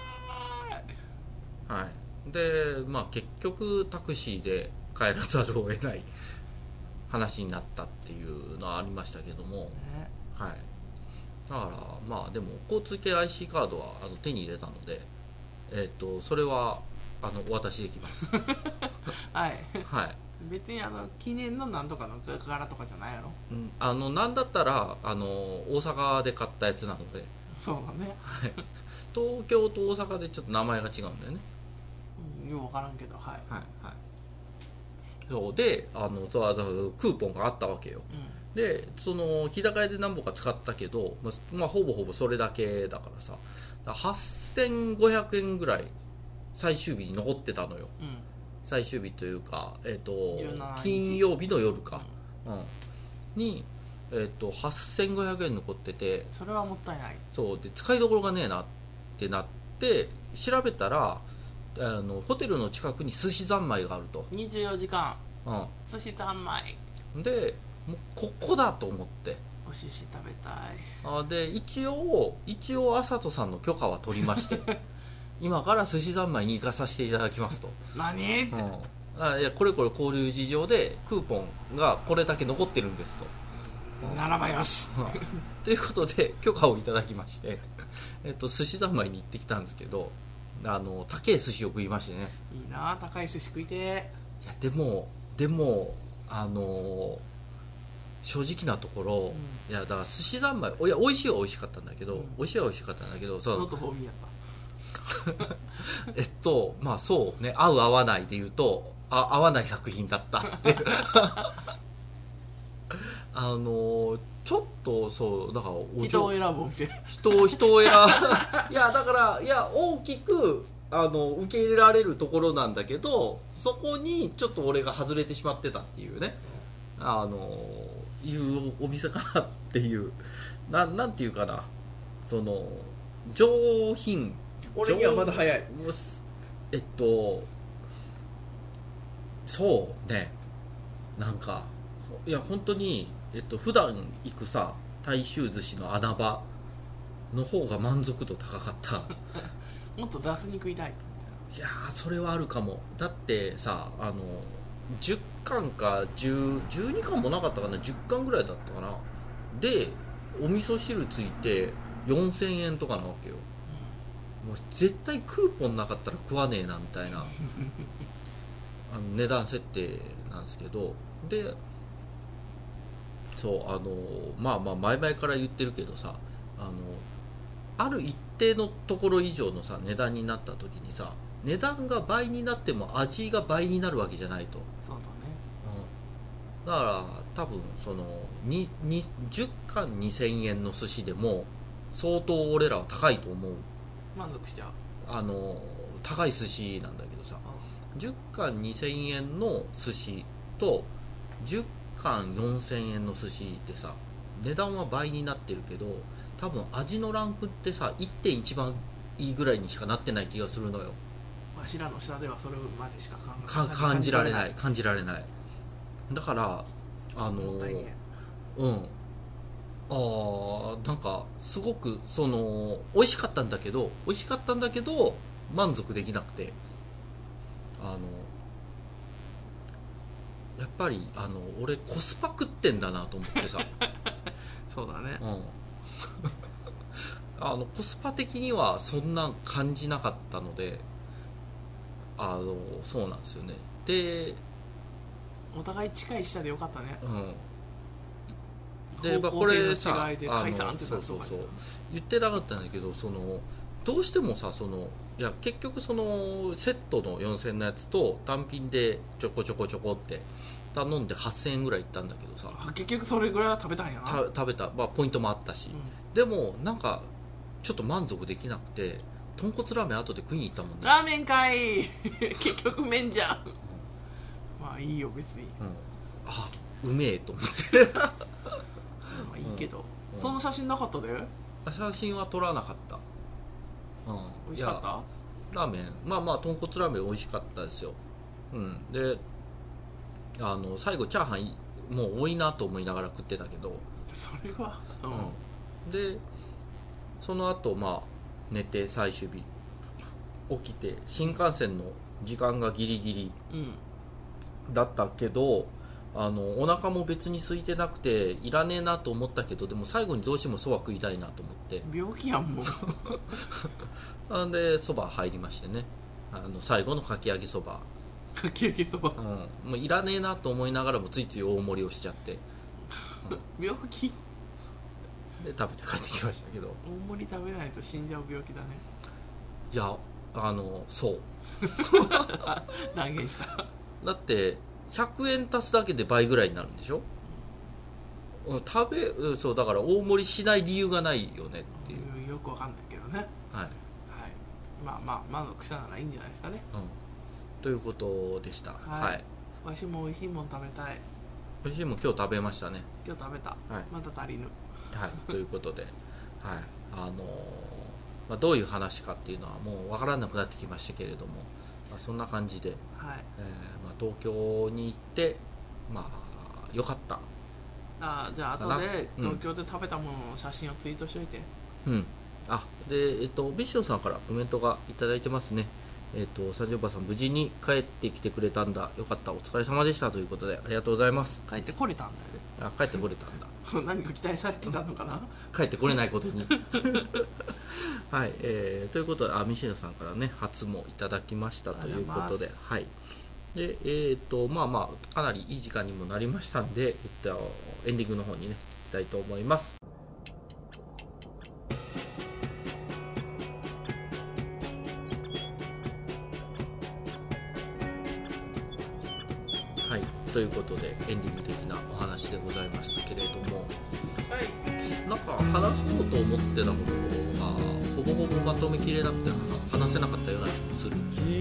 はいでまあ結局タクシーで帰らざるを得ない話になったっていうのはありましたけども、ね、はいだからまあでも交通系 アイシー カードはあの手に入れたので、えー、とそれはあのお渡しできますはい、 はい、 別にあの記念のなんとかの柄とかじゃないやろ、 うん、あのなんだったらあの大阪で買ったやつなので、 そうだね、 はい、東京と大阪でちょっと名前が違うんだよね、 うん、よく分からんけど、はいはいはい、そうであのそうクーポンがあったわけよ、うん、でその日高屋で何本か使ったけど、まあまあ、ほぼほぼそれだけだからさはっせんごひゃくえんぐらい最終日に残ってたのよ、うん、最終日というか、えー、と金曜日の夜か、うんうん、に、えー、とはっせんごひゃくえん残ってて、 それはもったいない。 そうで使いどころがねえなってなって調べたらあのホテルの近くに寿司三昧があると。 にじゅうよじかん、うん、寿司三昧でもうここだと思ってお寿司食べたい。 あで一応一応あさとさんの許可は取りまして今から寿司三昧に行かさせていただきますと。 何って、うん、 あいやこれこれこういう事情でクーポンがこれだけ残ってるんですと、 うん、ならばよし、 うん、ということで許可をいただきましてえっと寿司三昧に行ってきたんですけど、あの高い寿司を食いましてね。 いいな高い寿司食いて。いやでもでもあの正直なところ、うん、いやだから寿司三昧いや美味しいは美味しかったんだけど、うん、美味しいは美味しかったんだけどそのノートフォーミーやったえっとまあそうね合う合わないで言うとあ合わない作品だったってあのちょっとそうだからお人を選ぶみたいな人を人を選ぶいやだからいや大きくあの受け入れられるところなんだけどそこにちょっと俺が外れてしまってたっていうね、あのいうお店かなっていうななんていうかなその上品俺にはまだ早い。 えっとそうねなんかいや本当にえっと普段行くさ大衆寿司の穴場の方が満足度高かったもっと雑に食いたい。 いやーそれはあるかも。だってさあのじゅっかんかじゅう、じゅうにかんもなかったかなじゅっかんぐらいだったかなでお味噌汁ついてよんせんえんとかなわけよ、うん、もう絶対クーポンなかったら食わねえなみたいなあの値段設定なんですけど、でそうあのまあまあ前々から言ってるけどさあのある一定のところ以上のさ値段になった時にさ値段が倍になっても味が倍になるわけじゃないと。 そうだね、 うん、だから多分そのににじゅっかんにせんえんの寿司でも相当俺らは高いと思う。 満足しちゃう。 あの高い寿司なんだけどさ、じゅっかんにせんえんの寿司とじゅっかんよんせんえんの寿司ってさ値段は倍になってるけど多分味のランクってさ いってんいち 番いいぐらいにしかなってない気がするのよ。 わしらの下ではそれまでしかか感じられない感じられない。だからあのうんあなんかすごくその美味しかったんだけど美味しかったんだけど満足できなくて、あのやっぱりあの俺コスパ食ってんだなと思ってさそうだね、 うんあのコスパ的にはそんな感じなかったので、あのそうなんですよね。でお互い近い下でよかったね。 うんでまあ、これさ違いで解散ってなるとかそうそうそう言ってなかったんだけどそのどうしてもさそのいや結局そのセットのよんせんえんのやつと単品でちょこちょこちょこって頼んではっせんえんぐらいいったんだけどさ、 結局それぐらいは食べたんやな。 食べた、まあ、ポイントもあったし、うん、でもなんかちょっと満足できなくて豚骨ラーメン後で食いに行ったもんね。 ラーメンかい結局麺じゃん、うん、まあいいよ別に、うん、 あうめえと思ってまあいいけど、うん、その写真なかったで。 写真は撮らなかった、 うん、美味しかった。 ラーメンまあまあ豚骨ラーメン美味しかったですよ、うん、であの最後チャーハンもう多いなと思いながら食ってたけどそれは、 うん、でその後まあ寝て最終日起きて新幹線の時間がギリギリだったけど、うん、あのお腹も別に空いてなくていらねえなと思ったけどでも最後にどうしてもそば食いたいなと思って病気やんもうなんでそば入りましてねあの最後のかき揚げそばかき揚げそば、 うん、もういらねえなと思いながらもついつい大盛りをしちゃって、 うん、病気で食べて帰ってきましたけど大盛り食べないと死んじゃう病気だね。 いやあのそう断言しただってひゃくえん足すだけで倍ぐらいになるんでしょ、うん、食べそうだから大盛りしない理由がないよねっていう、 うん、よくわかんないけどねはい、はい、 まあまあ満足したならいいんじゃないですかね、 うんということでした。はい。はい、 私も美味しいもん食べたい。 美味しいもん今日食べましたね。 今日食べた。はい、また足りぬ。 はい。ということで、はい。あのー、まあどういう話かっていうのはもうわからなくなってきましたけれども、まあ、そんな感じで、はい。えー、まあ東京に行ってまあ良かった。ああじゃあ後で東京で食べたものの写真をツイートしておいて。 うん。うん、あでえっとビッションさんからコメントがいただいてますね。えーと、三十おばさん無事に帰ってきてくれたんだよかったお疲れ様でしたということでありがとうございます。 帰ってこれたんだよね。あ帰ってこれたんだ何か期待されてたのかな帰ってこれないことにはい、えー、ということであミシェルさんからね初もいただきましたということではいでえーとまあまあかなりいい時間にもなりましたんで、えっと、エンディングの方にねいきたいと思います。ということでエンディング的なお話でございますけれども、はい、なんか話そうと思ってたことがほぼほぼまとめきれなくて話せなかったような気もする。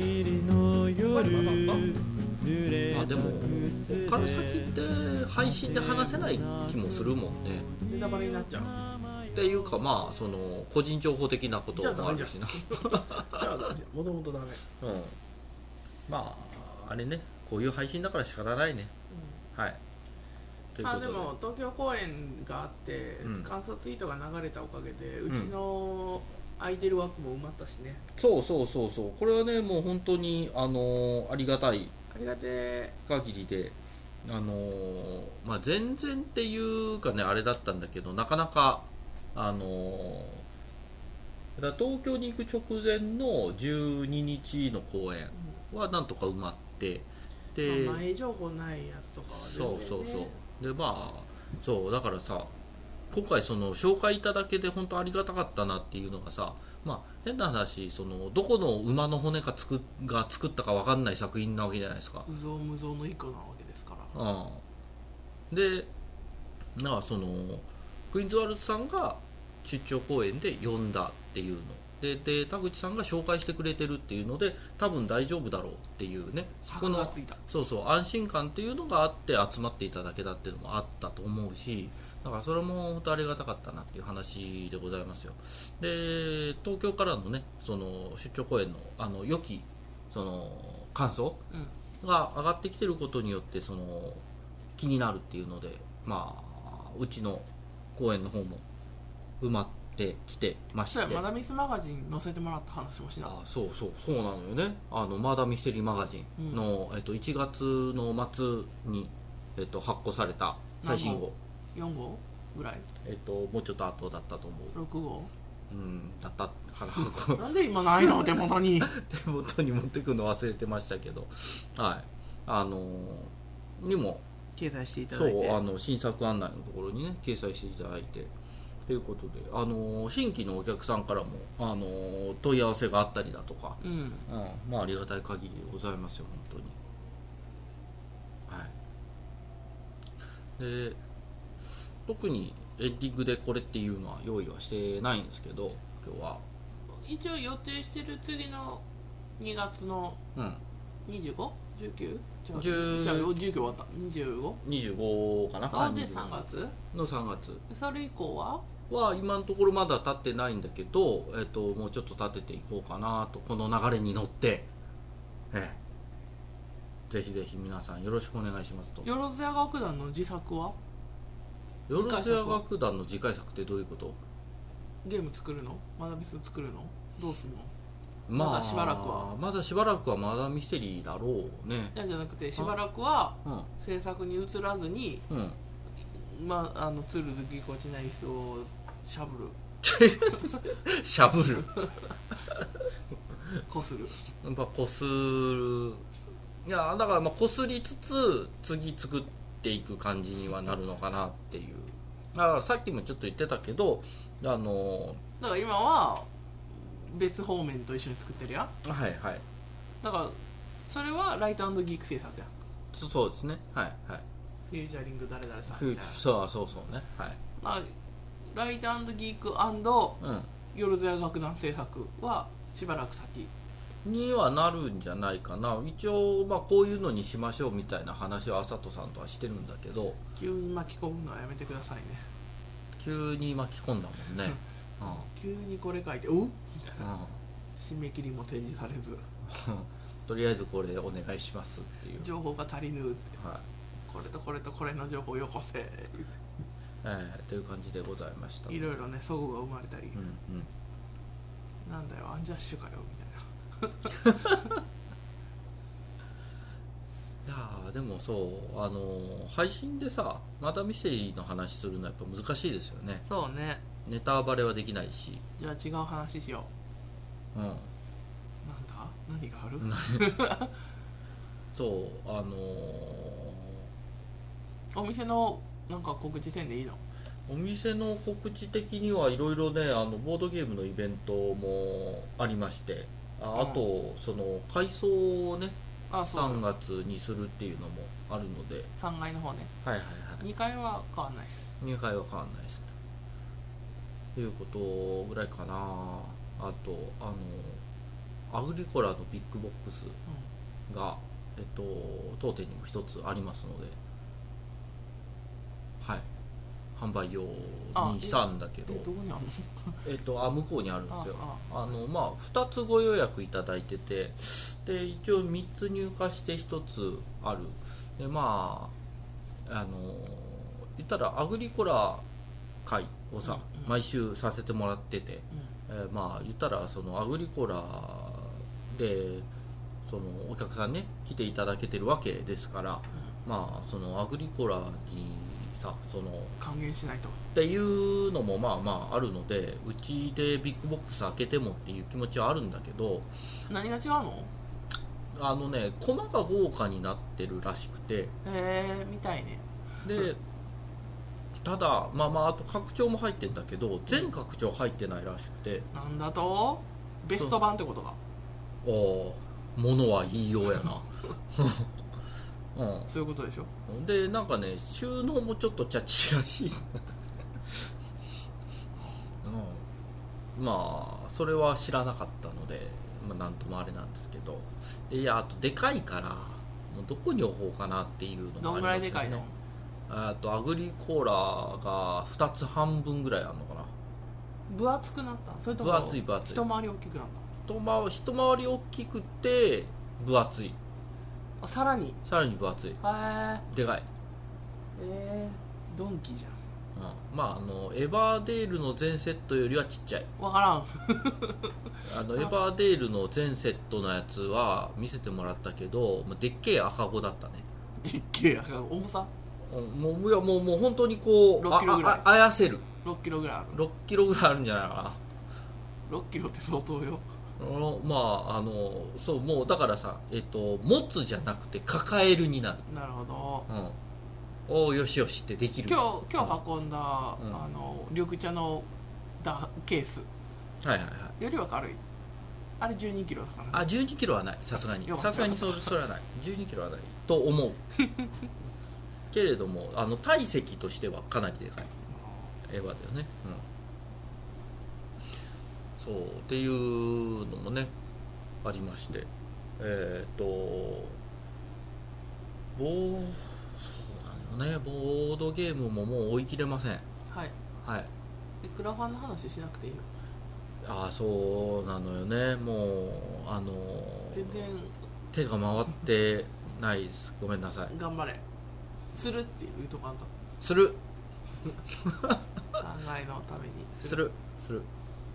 あでもこっから先って配信で話せない気もするもんね。 ネタバレになっちゃうっていうかまあその個人情報的なこともあるしな。じゃあもともとダメ。 うん。まああれね。こういう配信だから仕方ないね、うん、はいということで、あでも東京公演があって、うん、感想ツイートが流れたおかげでうちの空いてる枠も埋まったしね、 うん、そうそうそうそうこれはねもう本当にあのー、ありがたいありがて限りであのー、まあ全然っていうかねあれだったんだけどなかなかあのー、だ東京に行く直前のじゅうににちの公演はなんとか埋まってでまあ、前情報ないやつとかは全然、ね、 そうそうそうでまあそうだからさ今回その紹介いただけで本当ありがたかったなっていうのがさまあ変な話そのどこの馬の骨が作が作ったか分かんない作品なわけじゃないですか。 無造無造の一個なわけですから。 うんでなんかそのクイーンズワールドさんが出張公演で呼んだっていうので, で田口さんが紹介してくれてるっていうので多分大丈夫だろうっていうねこのそうそう安心感っていうのがあって集まっていただけたっていうのもあったと思うしだからそれも本当ありがたかったなっていう話でございますよ。で東京からのねその出張公演のあの良きその感想が上がってきてることによってその気になるっていうのでまあうちの公演の方も埋まって来てましてマダミスマガジン載せてもらった話もしなあそうそうそうなのよねあのマーダーミステリーマガジンの、うんえっと、いちがつの末に、えっと、発行された最新号よんごうぐらい、 えっと、もうちょっと後だったと思うろくごううんだったなんで今ないの手元に手元に持ってくの忘れてましたけどはいあのー、にも掲載していただいてそうあの新作案内のところにね掲載していただいてということで、あの新規のお客さんからも、あの問い合わせがあったりだとか、うんうんまあ、ありがたい限りでございますよ本当に。はい、で特にエンディングでこれっていうのは用意はしてないんですけど、今日は一応予定してる次のにがつの にじゅうご?じゅうきゅう? じゃあじゅうきゅう終わった にじゅうご? にじゅうごかな。 あでさんがつのさんがつそれ以降はは今のところまだ立ってないんだけど、えー、ともうちょっと立てていこうかなと、この流れに乗って、えー、ぜひぜひ皆さんよろしくお願いしますと。 よろずや楽団の自作はよろずや楽団の次回作ってどういうこと？ ゲーム作るの？まだミス作るの？どうすんの？ まだしばらくはまだしばらくはまだミステリーだろうね。 じゃなくてしばらくは制作に移らずに、うん、まああのツールズギコチナイスをしゃぶるしゃぶるこするやっぱこする。いやだからまあこすりつつ次作っていく感じにはなるのかなっていう。だからさっきもちょっと言ってたけど、あのだから今は別方面と一緒に作ってるやん。 はいはい。 だからそれはライト&ギーク制作やん。 そそうですね。はいはい。 フューチャリング誰々さんみたいな。 そうそうそうね。はい。 まあライト&ギーク&よろずや楽団制作はしばらく先にはなるんじゃないかな。一応まあこういうのにしましょうみたいな話はあさとさんとはしてるんだけど、 急に巻き込むのはやめてくださいね。 急に巻き込んだもんね。 うん、急にこれ書いておうみたいな、うん、締め切りも提示されずとりあえずこれお願いしますっていう情報が足りぬって、はい、これとこれとこれの情報よこせって、 えー、という感じでございました。 いろいろね齟齬が生まれたり、うんうん、なんだよアンジャッシュかよみたいないやでもそうあの配信でさまたミステリーの話するのはやっぱ難しいですよね。 そうね、 ネタバレはできないし。 じゃあ違う話しよう。うんなんだ何があるそうあのー、お店のなんか告知せんでいいの？ お店の告知的にはいろいろねあのボードゲームのイベントもありまして、あ、あと、うん、その改装をねあさんがつにするっていうのもあるので、 さんがいの方ね。 はいはいはい。 にかいは変わんないです。 にかいは変わんないですということぐらいかな。あとあのアグリコラのビッグボックスが、うん、えっと当店にも一つありますので、はい販売用にしたんだけど、 えどこにあるの？ えっとあ向こうにあるんですよ。ああのまあふたつご予約いただいてて、で一応みっつ入荷してひとつある。でまああの言ったらアグリコラ会をさ、うんうん、毎週させてもらってて、うんえー、まあ言ったらそのアグリコラでそのお客さんね来ていただけてるわけですから、うん、まあそのアグリコラにさその還元しないとっていうのもまあまああるので、うちでビッグボックス開けてもっていう気持ちはあるんだけど、 何が違うの？ あのねコマが豪華になってるらしくて、へえ見たいね。 でただまあまああと拡張も入ってるんだけど全拡張入ってないらしくて、 なんだとベスト版ってことか。 おものは言いようやなうん、そういうことでしょ。 でなんかね収納もちょっとチャチらしい、うん、まあそれは知らなかったので、まあ、なんともあれなんですけど、でいやあとでかいからもうどこに置こうかなっていうのもありますよね。 どんぐらいでかいの？ あとアグリコーラがふたつはんぶんぐらいあるのかな。 分厚くなった？それとも分厚い分厚い一回り大きくなった？ 一回り一回り大きくて分厚い。 あさらにさらに分厚い。へえでかい。 えー、ドンキじゃん。 うん、まああのエバーデールの全セットよりはちっちゃい。 分からんあのエバーデールの全セットのやつは見せてもらったけど、まあ、でっけえ赤子だったね。 でっけえ赤子。重さもういやもうもう本当にこうろっキロぐらいああ操るろっキロぐらいある。 ろっキロぐらいあるんじゃないかな。 ろっキロって相当よ。 まああのそうもうだからさ、えっと、持つじゃなくて抱えるになる。 なるほど、 うん、 おおよしよしってできる。 今日今日運んだ、うん、あの緑茶のだケースはいはいはいよりは軽い。あれじゅうにキロだから、ね、 あじゅうにキロはない、さすがにさすがにそれそれはない、じゅうにキロはないと思うけれども、あの体積としてはかなりでかいエヴァだよね、うん、そうっていうのもねありまして、えっ、ー、とボーそうだよね、ボードゲームももう追い切れません。 はいはい。 えクラファンの話しなくていいの？ ああそうなのよね、もうあの全然手が回ってないです、ごめんなさい。 頑張れ、するっていうとかんとする考えのためにするする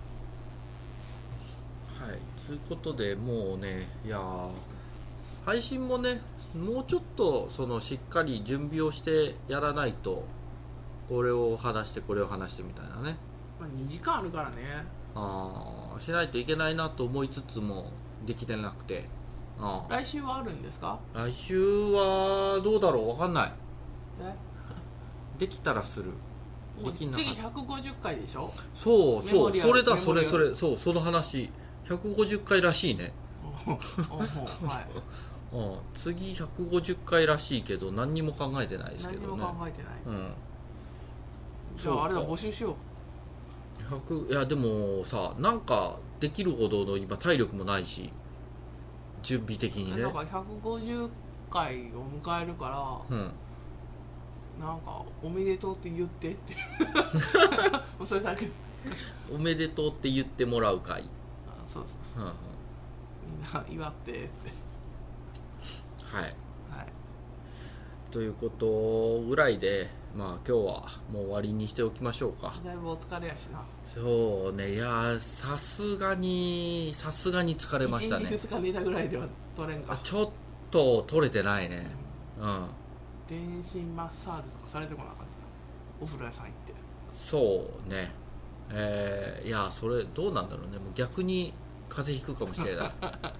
はいということで、もうね、いや配信もねもうちょっとそのしっかり準備をしてやらないと、これを話してこれを話してみたいなね、 まあ、にじかんあるからね、 あしないといけないなと思いつつもできてなくて、あ来週はあるんですか？ 来週はどうだろう、分かんない。 えできたらする。 できんなかった。次ひゃくごじゅっかいでしょ。 そうそう、それだ、それそれ、そう、その話ひゃくごじゅっかいらしいねはい、うん、次ひゃくごじゅっかいらしいけど何にも考えてないですけどね。 何にも考えてない、 うん、 じゃああれだ、募集しよう。 ひゃくいやでもさ、なんかできるほどの今体力もないし、準備的にね。 だからひゃくごじゅっかいを迎えるから、うん、なんかおめでとうって言ってってもうそれだけおめでとうって言ってもらう会。 あ、そうそうそう、うんうん、みんな祝ってってはい、 はい、 ということぐらいで、まあ今日はもう終わりにしておきましょうか。 だいぶお疲れやしな。 そうね、いやさすがにさすがに疲れましたね。いちにちふつか寝たぐらいでは取れんか。 ちょっと取れてないね、うん、うん、 全身マッサージとかされてこなかった、お風呂屋さん行って。 そうね、えー、いやそれどうなんだろうね、もう逆に風邪ひくかもしれない、うん、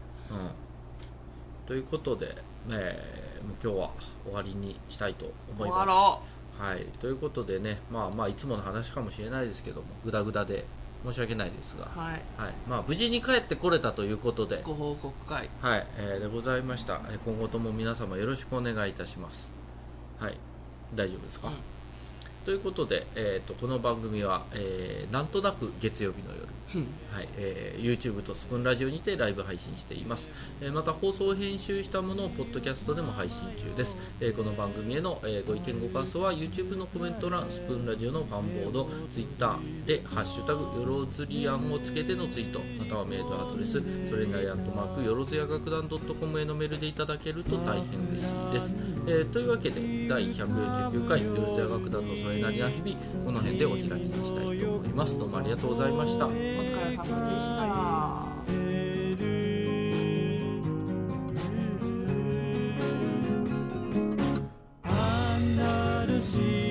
ということで、えー、もう今日は終わりにしたいと思います。 終わろう。 はい、ということでね、まあまあいつもの話かもしれないですけども、グダグダで申し訳ないですが、 はいはい、まあ、無事に帰ってこれたということでご報告会、 はいえー、でございました。今後とも皆様よろしくお願いいたします。はい、大丈夫ですか、うん、ということで、えー、とこの番組は、えー、なんとなく月曜日の夜、はいえー、YouTube とスプーンラジオにてライブ配信しています。えー、また放送を編集したものをポッドキャストでも配信中です。えー、この番組への、えー、ご意見ご感想は YouTube のコメント欄、スプーンラジオのファンボード、Twitter でハッシュタグよろずりあんをつけてのツイート、またはメールアドレスそれなりアットマークよろずや楽団 .com へのメールでいただけると大変嬉しいです。えー、というわけでだいひゃくよんじゅうきゅうかいよろずや楽団のそれなりな日々、この辺でお開きにしたいと思います。どうもありがとうございました。 お疲れ様でした。アンダルシー